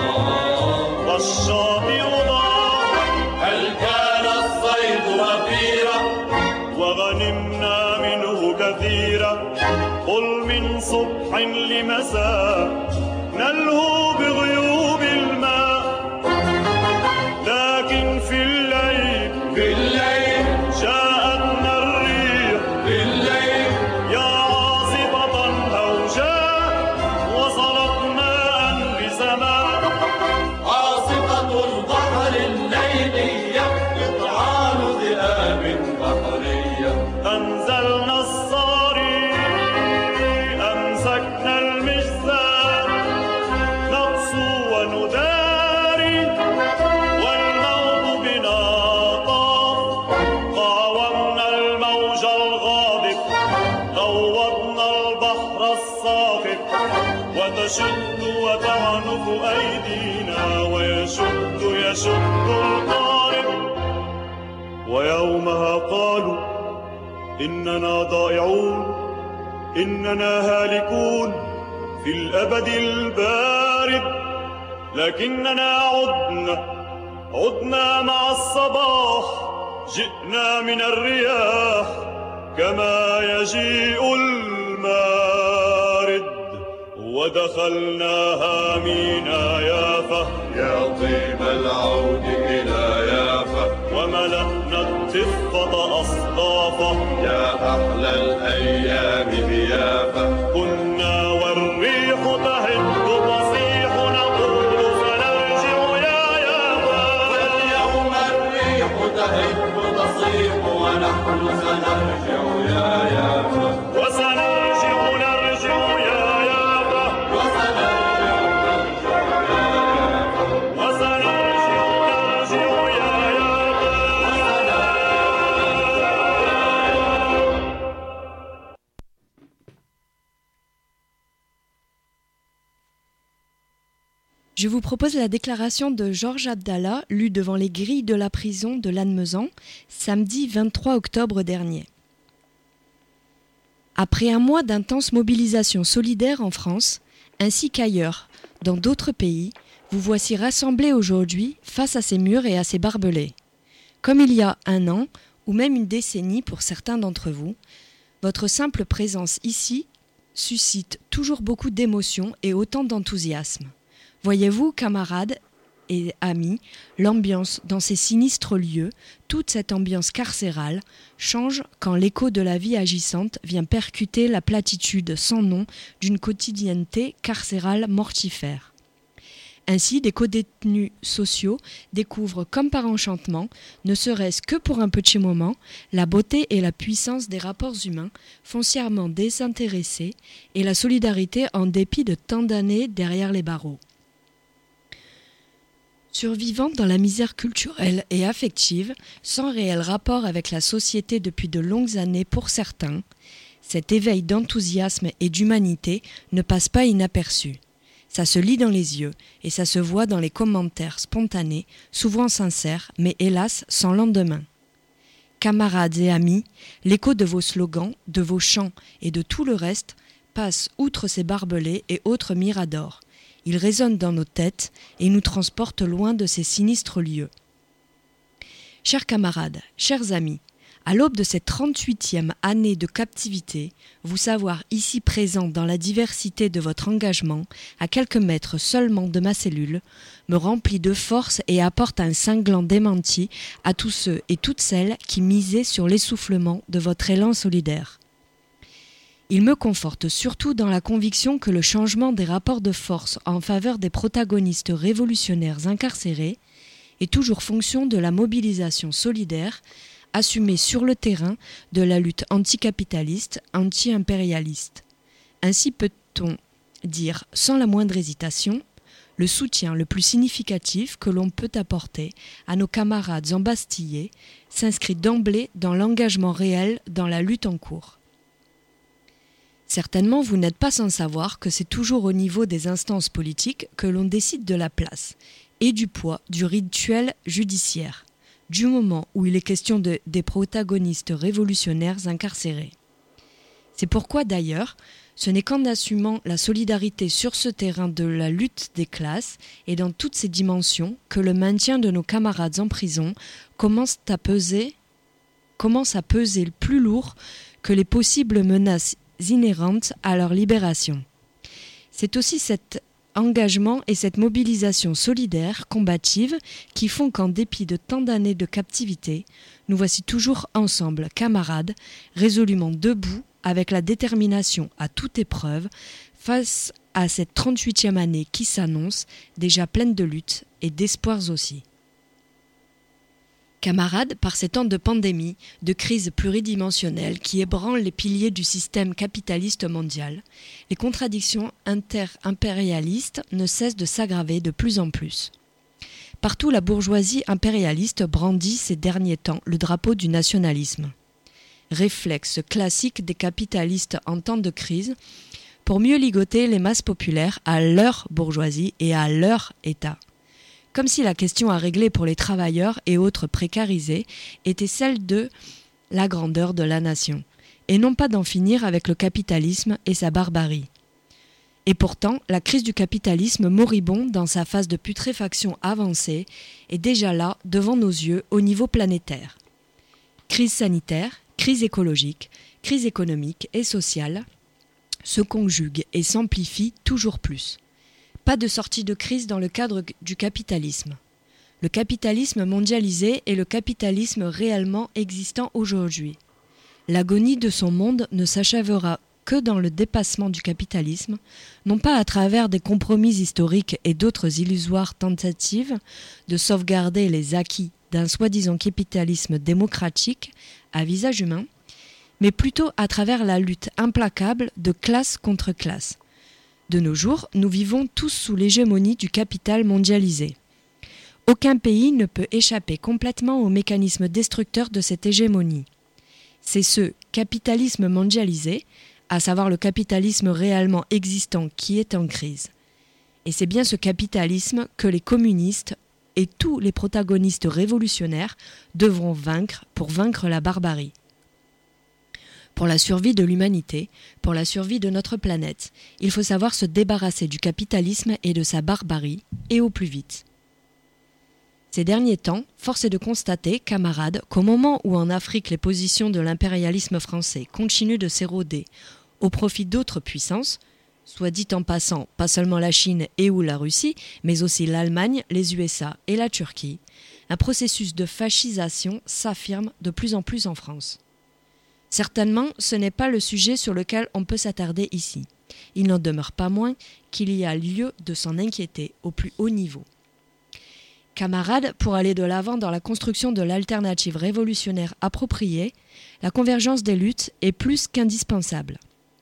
والشاطئ ضاع هل كان الصيد وفيرا وغنمنا منه كثيرا قل من صبح لمساء نلهو بغيوب الماء لكن في الليل في الليل جاءتنا الريح في الليل يا عاصفة هوجاء وصلت ماء بسماء عاصفة البحر الليلية إطعان ذئاب بحرية أنزلنا الصاري أمسكنا المجزاء نقسو ونداري والموت بنا طاف قاومنا الموج الغاضب غوضنا البحر الصاخب وتشد وتعنف أيدينا ويشد يشد القارب ويومها قالوا إننا ضائعون إننا هالكون في الأبد البارد لكننا عدنا عدنا مع الصباح جئنا من الرياح كما يجيء المارد ودخلناها مينا يافا يا طيب العود إلى يافا وملأنا التفة أصدافا يا أحلى الأيام بيافا كنا والريح تهب تصيح نقول سنرجع يا يافا فاليوم الريح تهب تصيح ونحن سنرجع يا يافا وسنرجع نرجع يا يافا وسنرجع نرجع يا يافا وسنرجع نرجع يا يافا Je vous propose la déclaration de Georges Abdallah, lue devant les grilles de la prison de Lannemezan, samedi vingt-trois octobre dernier. Après un mois d'intense mobilisation solidaire en France, ainsi qu'ailleurs, dans d'autres pays, vous voici rassemblés aujourd'hui face à ces murs et à ces barbelés. Comme il y a un an, ou même une décennie pour certains d'entre vous, votre simple présence ici suscite toujours beaucoup d'émotions et autant d'enthousiasme. Voyez-vous, camarades et amis, l'ambiance dans ces sinistres lieux, toute cette ambiance carcérale, change quand l'écho de la vie agissante vient percuter la platitude sans nom d'une quotidienneté carcérale mortifère. Ainsi, des codétenus sociaux découvrent comme par enchantement, ne serait-ce que pour un petit moment, la beauté et la puissance des rapports humains, foncièrement désintéressés, et la solidarité en dépit de tant d'années derrière les barreaux. Survivant dans la misère culturelle et affective, sans réel rapport avec la société depuis de longues années pour certains, cet éveil d'enthousiasme et d'humanité ne passe pas inaperçu. Ça se lit dans les yeux et ça se voit dans les commentaires spontanés, souvent sincères, mais hélas sans lendemain. Camarades et amis, l'écho de vos slogans, de vos chants et de tout le reste passe outre ces barbelés et autres miradors. Il résonne dans nos têtes et nous transporte loin de ces sinistres lieux. Chers camarades, chers amis, à l'aube de cette trente-huitième année de captivité, vous savoir ici présent dans la diversité de votre engagement, à quelques mètres seulement de ma cellule, me remplit de force et apporte un cinglant démenti à tous ceux et toutes celles qui misaient sur l'essoufflement de votre élan solidaire. Il me conforte surtout dans la conviction que le changement des rapports de force en faveur des protagonistes révolutionnaires incarcérés est toujours fonction de la mobilisation solidaire assumée sur le terrain de la lutte anticapitaliste, anti-impérialiste. Ainsi peut-on dire sans la moindre hésitation le soutien le plus significatif que l'on peut apporter à nos camarades embastillés s'inscrit d'emblée dans l'engagement réel dans la lutte en cours. Certainement, vous n'êtes pas sans savoir que c'est toujours au niveau des instances politiques que l'on décide de la place et du poids du rituel judiciaire, du moment où il est question de, des protagonistes révolutionnaires incarcérés. C'est pourquoi d'ailleurs, ce n'est qu'en assumant la solidarité sur ce terrain de la lutte des classes et dans toutes ses dimensions que le maintien de nos camarades en prison commence à peser, commence à peser le plus lourd que les possibles menaces inhérentes à leur libération. C'est aussi cet engagement et cette mobilisation solidaire, combative, qui font qu'en dépit de tant d'années de captivité, nous voici toujours ensemble, camarades, résolument debout, avec la détermination à toute épreuve, face à cette trente-huitième année qui s'annonce, déjà pleine de luttes et d'espoirs aussi. Camarades, par ces temps de pandémie, de crise pluridimensionnelle qui ébranlent les piliers du système capitaliste mondial, les contradictions inter-impérialistes ne cessent de s'aggraver de plus en plus. Partout, la bourgeoisie impérialiste brandit ces derniers temps le drapeau du nationalisme. Réflexe classique des capitalistes en temps de crise, pour mieux ligoter les masses populaires à leur bourgeoisie et à leur État. Comme si la question à régler pour les travailleurs et autres précarisés était celle de la grandeur de la nation, et non pas d'en finir avec le capitalisme et sa barbarie. Et pourtant, la crise du capitalisme moribond dans sa phase de putréfaction avancée est déjà là, devant nos yeux, au niveau planétaire. Crise sanitaire, crise écologique, crise économique et sociale se conjuguent et s'amplifient toujours plus. Pas de sortie de crise dans le cadre du capitalisme. Le capitalisme mondialisé est le capitalisme réellement existant aujourd'hui. L'agonie de son monde ne s'achèvera que dans le dépassement du capitalisme, non pas à travers des compromis historiques et d'autres illusoires tentatives de sauvegarder les acquis d'un soi-disant capitalisme démocratique à visage humain, mais plutôt à travers la lutte implacable de classe contre classe. De nos jours, nous vivons tous sous l'hégémonie du capital mondialisé. Aucun pays ne peut échapper complètement au mécanisme destructeur de cette hégémonie. C'est ce capitalisme mondialisé, à savoir le capitalisme réellement existant, qui est en crise. Et c'est bien ce capitalisme que les communistes et tous les protagonistes révolutionnaires devront vaincre pour vaincre la barbarie. Pour la survie de l'humanité, pour la survie de notre planète, il faut savoir se débarrasser du capitalisme et de sa barbarie, et au plus vite. Ces derniers temps, force est de constater, camarades, qu'au moment où en Afrique les positions de l'impérialisme français continuent de s'éroder au profit d'autres puissances, soit dit en passant, pas seulement la Chine et ou la Russie, mais aussi l'Allemagne, les U S A et la Turquie, un processus de fascisation s'affirme de plus en plus en France. Certainement, ce n'est pas le sujet sur lequel on peut s'attarder ici. Il n'en demeure pas moins qu'il y a lieu de s'en inquiéter au plus haut niveau. Camarades, pour aller de l'avant dans la construction de l'alternative révolutionnaire appropriée, la convergence des luttes est plus qu'indispensable.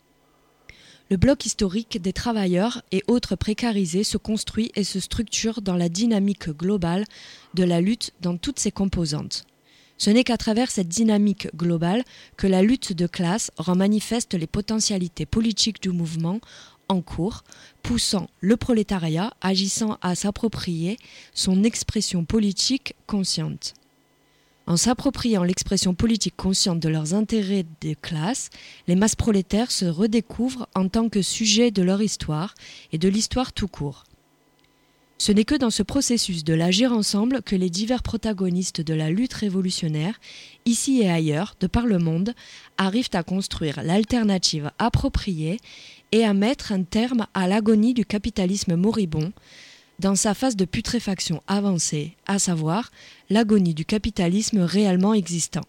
Le bloc historique des travailleurs et autres précarisés se construit et se structure dans la dynamique globale de la lutte dans toutes ses composantes. Ce n'est qu'à travers cette dynamique globale que la lutte de classe rend manifeste les potentialités politiques du mouvement en cours, poussant le prolétariat agissant à s'approprier son expression politique consciente. En s'appropriant l'expression politique consciente de leurs intérêts de classe, les masses prolétaires se redécouvrent en tant que sujet de leur histoire et de l'histoire tout court. Ce n'est que dans ce processus de l'agir ensemble que les divers protagonistes de la lutte révolutionnaire, ici et ailleurs, de par le monde, arrivent à construire l'alternative appropriée et à mettre un terme à l'agonie du capitalisme moribond dans sa phase de putréfaction avancée, à savoir l'agonie du capitalisme réellement existant.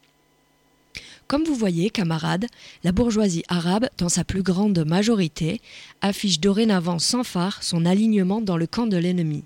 Comme vous voyez, camarades, la bourgeoisie arabe, dans sa plus grande majorité, affiche dorénavant sans phare son alignement dans le camp de l'ennemi.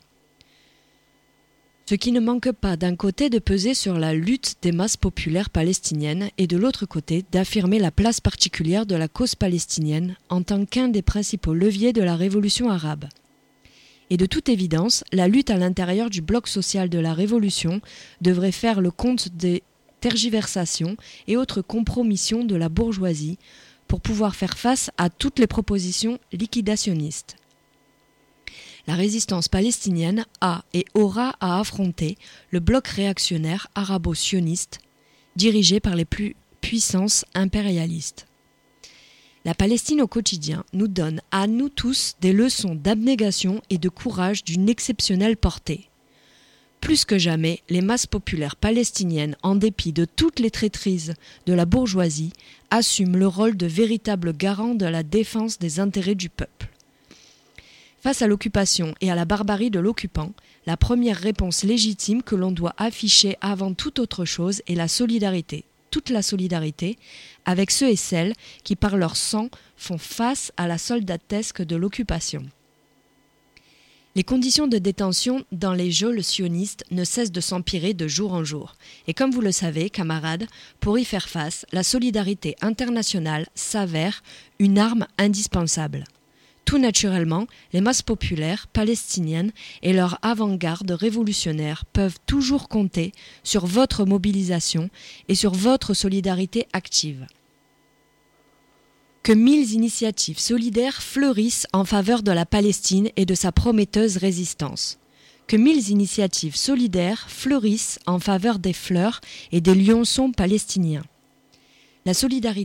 Ce qui ne manque pas d'un côté de peser sur la lutte des masses populaires palestiniennes et de l'autre côté d'affirmer la place particulière de la cause palestinienne en tant qu'un des principaux leviers de la révolution arabe. Et de toute évidence, la lutte à l'intérieur du bloc social de la révolution devrait faire le compte des tergiversations et autres compromissions de la bourgeoisie pour pouvoir faire face à toutes les propositions liquidationnistes. La résistance palestinienne a et aura à affronter le bloc réactionnaire arabo-sioniste dirigé par les plus puissances impérialistes. La Palestine au quotidien nous donne à nous tous des leçons d'abnégation et de courage d'une exceptionnelle portée. Plus que jamais, les masses populaires palestiniennes, en dépit de toutes les traîtrises de la bourgeoisie, assument le rôle de véritables garants de la défense des intérêts du peuple. Face à l'occupation et à la barbarie de l'occupant, la première réponse légitime que l'on doit afficher avant toute autre chose est la solidarité, toute la solidarité, avec ceux et celles qui par leur sang font face à la soldatesque de l'occupation. Les conditions de détention dans les geôles sionistes ne cessent de s'empirer de jour en jour. Et comme vous le savez, camarades, pour y faire face, la solidarité internationale s'avère une arme indispensable. Tout naturellement, les masses populaires palestiniennes et leur avant-garde révolutionnaire peuvent toujours compter sur votre mobilisation et sur votre solidarité active. Que mille initiatives solidaires fleurissent en faveur de la Palestine et de sa prometteuse résistance. Que mille initiatives solidaires fleurissent en faveur des fleurs et des lionçons palestiniens. La solidarité,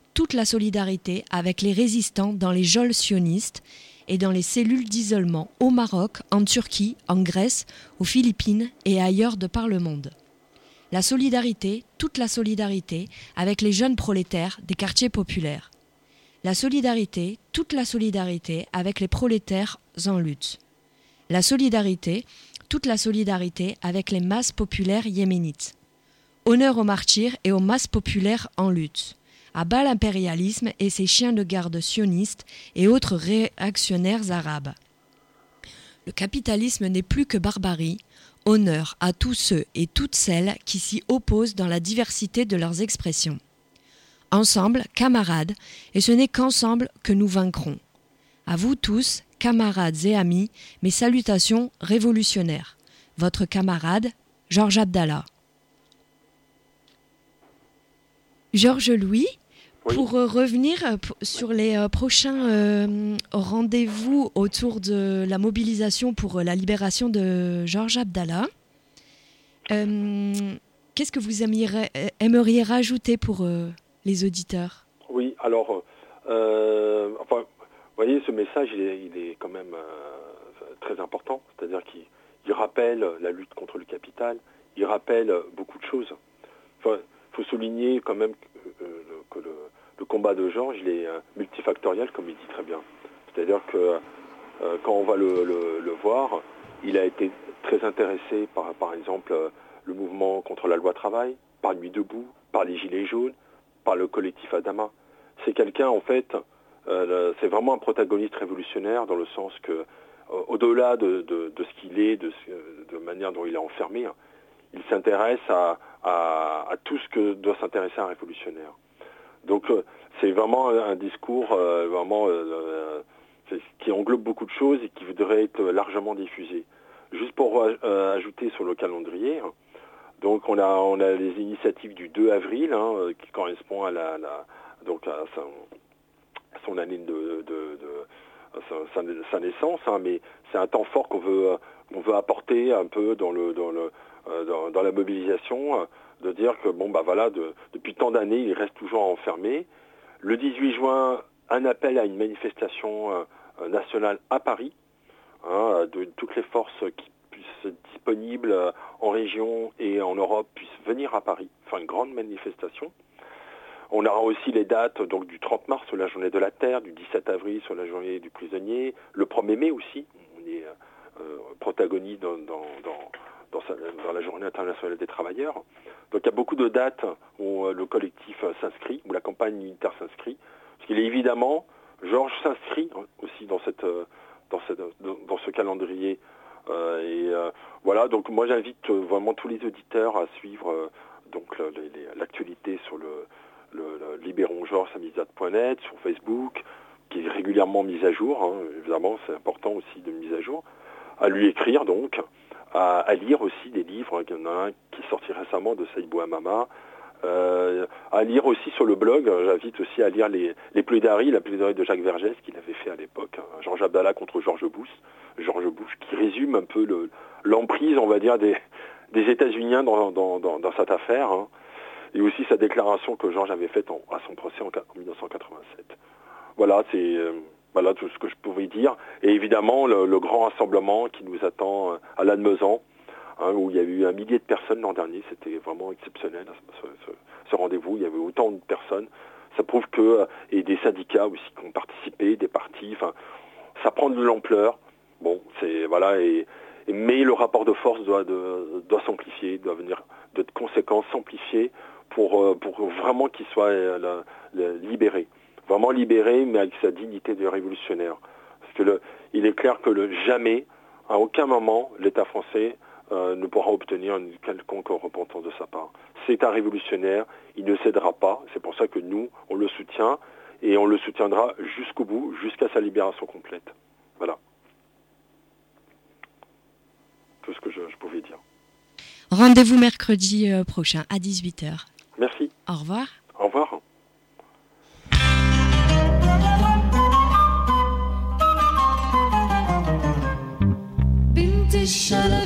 toute la solidarité avec les résistants dans les geôles sionistes et dans les cellules d'isolement au Maroc, en Turquie, en Grèce, aux Philippines et ailleurs de par le monde. La solidarité, toute la solidarité avec les jeunes prolétaires des quartiers populaires. La solidarité, toute la solidarité avec les prolétaires en lutte. La solidarité, toute la solidarité avec les masses populaires yéménites. Honneur aux martyrs et aux masses populaires en lutte. À bas l'impérialisme et ses chiens de garde sionistes et autres réactionnaires arabes. Le capitalisme n'est plus que barbarie. Honneur à tous ceux et toutes celles qui s'y opposent dans la diversité de leurs expressions. Ensemble, camarades, et ce n'est qu'ensemble que nous vaincrons. À vous tous, camarades et amis, mes salutations révolutionnaires. Votre camarade, Georges Abdallah. Georges Louis, oui. Pour euh, revenir euh, p- sur les euh, prochains euh, rendez-vous autour de la mobilisation pour euh, la libération de Georges Abdallah, euh, qu'est-ce que vous aimeriez, aimeriez rajouter pour euh, les auditeurs ? Oui, alors, euh, enfin, vous voyez, ce message, il est, il est quand même euh, très important, c'est-à-dire qu'il il rappelle la lutte contre le capital, il rappelle beaucoup de choses. Enfin, il faut souligner quand même que, euh, que le, le combat de Georges, il est euh, multifactoriel, comme il dit très bien. C'est-à-dire que euh, quand on va le, le, le voir, il a été très intéressé par, par exemple, euh, le mouvement contre la loi travail, par Nuit debout, par les Gilets jaunes, par le collectif Adama. C'est quelqu'un, en fait, euh, c'est vraiment un protagoniste révolutionnaire dans le sens que, euh, au-delà de, de, de ce qu'il est, de, de la manière dont il est enfermé, hein, il s'intéresse à, à, à tout ce que doit s'intéresser un révolutionnaire. Donc euh, c'est vraiment un, un discours euh, vraiment euh, euh, qui englobe beaucoup de choses et qui voudrait être largement diffusé. Juste pour euh, ajouter sur le calendrier, hein, donc on a on a les initiatives du deux avril hein, qui correspond à la, la donc à son, à son année de, de, de sa, sa naissance, hein, mais c'est un temps fort qu'on veut on veut apporter un peu dans le dans le Dans, dans la mobilisation, de dire que bon bah voilà, de, depuis tant d'années, il reste toujours enfermé. Le dix-huit juin, un appel à une manifestation euh, nationale à Paris, hein, de toutes les forces qui puissent être disponibles en région et en Europe puissent venir à Paris, faire une grande manifestation. On aura aussi les dates donc du trente mars sur la journée de la Terre, du dix-sept avril sur la journée du prisonnier, le premier mai aussi, on est euh, protagoniste dans, dans, dans Dans, sa, dans la journée internationale des travailleurs. Donc il y a beaucoup de dates où euh, le collectif euh, s'inscrit, où la campagne militaire s'inscrit, parce qu'il est évidemment, Georges s'inscrit hein, aussi dans, cette, euh, dans, cette, dans, dans ce calendrier. Euh, et euh, voilà, donc moi j'invite euh, vraiment tous les auditeurs à suivre euh, donc, le, les, l'actualité sur le, le, le libérons georges samizdat point net, sur Facebook, qui est régulièrement mise à jour, hein, évidemment c'est important aussi de mise à jour, à lui écrire donc, À, à lire aussi des livres, il y en a un qui est sorti récemment de Saïd Bouhamama, euh, à lire aussi sur le blog, j'invite aussi à lire les, les plaidoiries, la plaidoirie de Jacques Vergès qu'il avait fait à l'époque, hein, Georges Abdallah contre George Bush, George Bush, qui résume un peu le, l'emprise, on va dire, des, des États-Unis dans, dans, dans, dans cette affaire, hein, et aussi sa déclaration que Georges avait faite en, à son procès en, en dix-neuf cent quatre-vingt-sept. Voilà, c'est... Euh, Voilà tout ce que je pouvais dire. Et évidemment, le, le grand rassemblement qui nous attend à Lannemezan, hein, où il y a eu un millier de personnes l'an dernier. C'était vraiment exceptionnel, ce, ce, ce rendez-vous. Il y avait autant de personnes. Ça prouve que... Et des syndicats aussi qui ont participé, des partis. Enfin, ça prend de l'ampleur. Bon, c'est... Voilà. Et, et, mais le rapport de force doit, de, doit s'amplifier, doit venir de conséquences s'amplifier pour, pour vraiment qu'il soit la, la, libéré. Vraiment libéré, mais avec sa dignité de révolutionnaire. Parce que le, il est clair que le, jamais, à aucun moment, l'État français euh, ne pourra obtenir une quelconque repentance de sa part. C'est un révolutionnaire, il ne cédera pas. C'est pour ça que nous, on le soutient, et on le soutiendra jusqu'au bout, jusqu'à sa libération complète. Voilà. Tout ce que je, je pouvais dire. Rendez-vous mercredi euh, prochain à dix-huit heures. Merci. Au revoir. Au revoir. الشلبي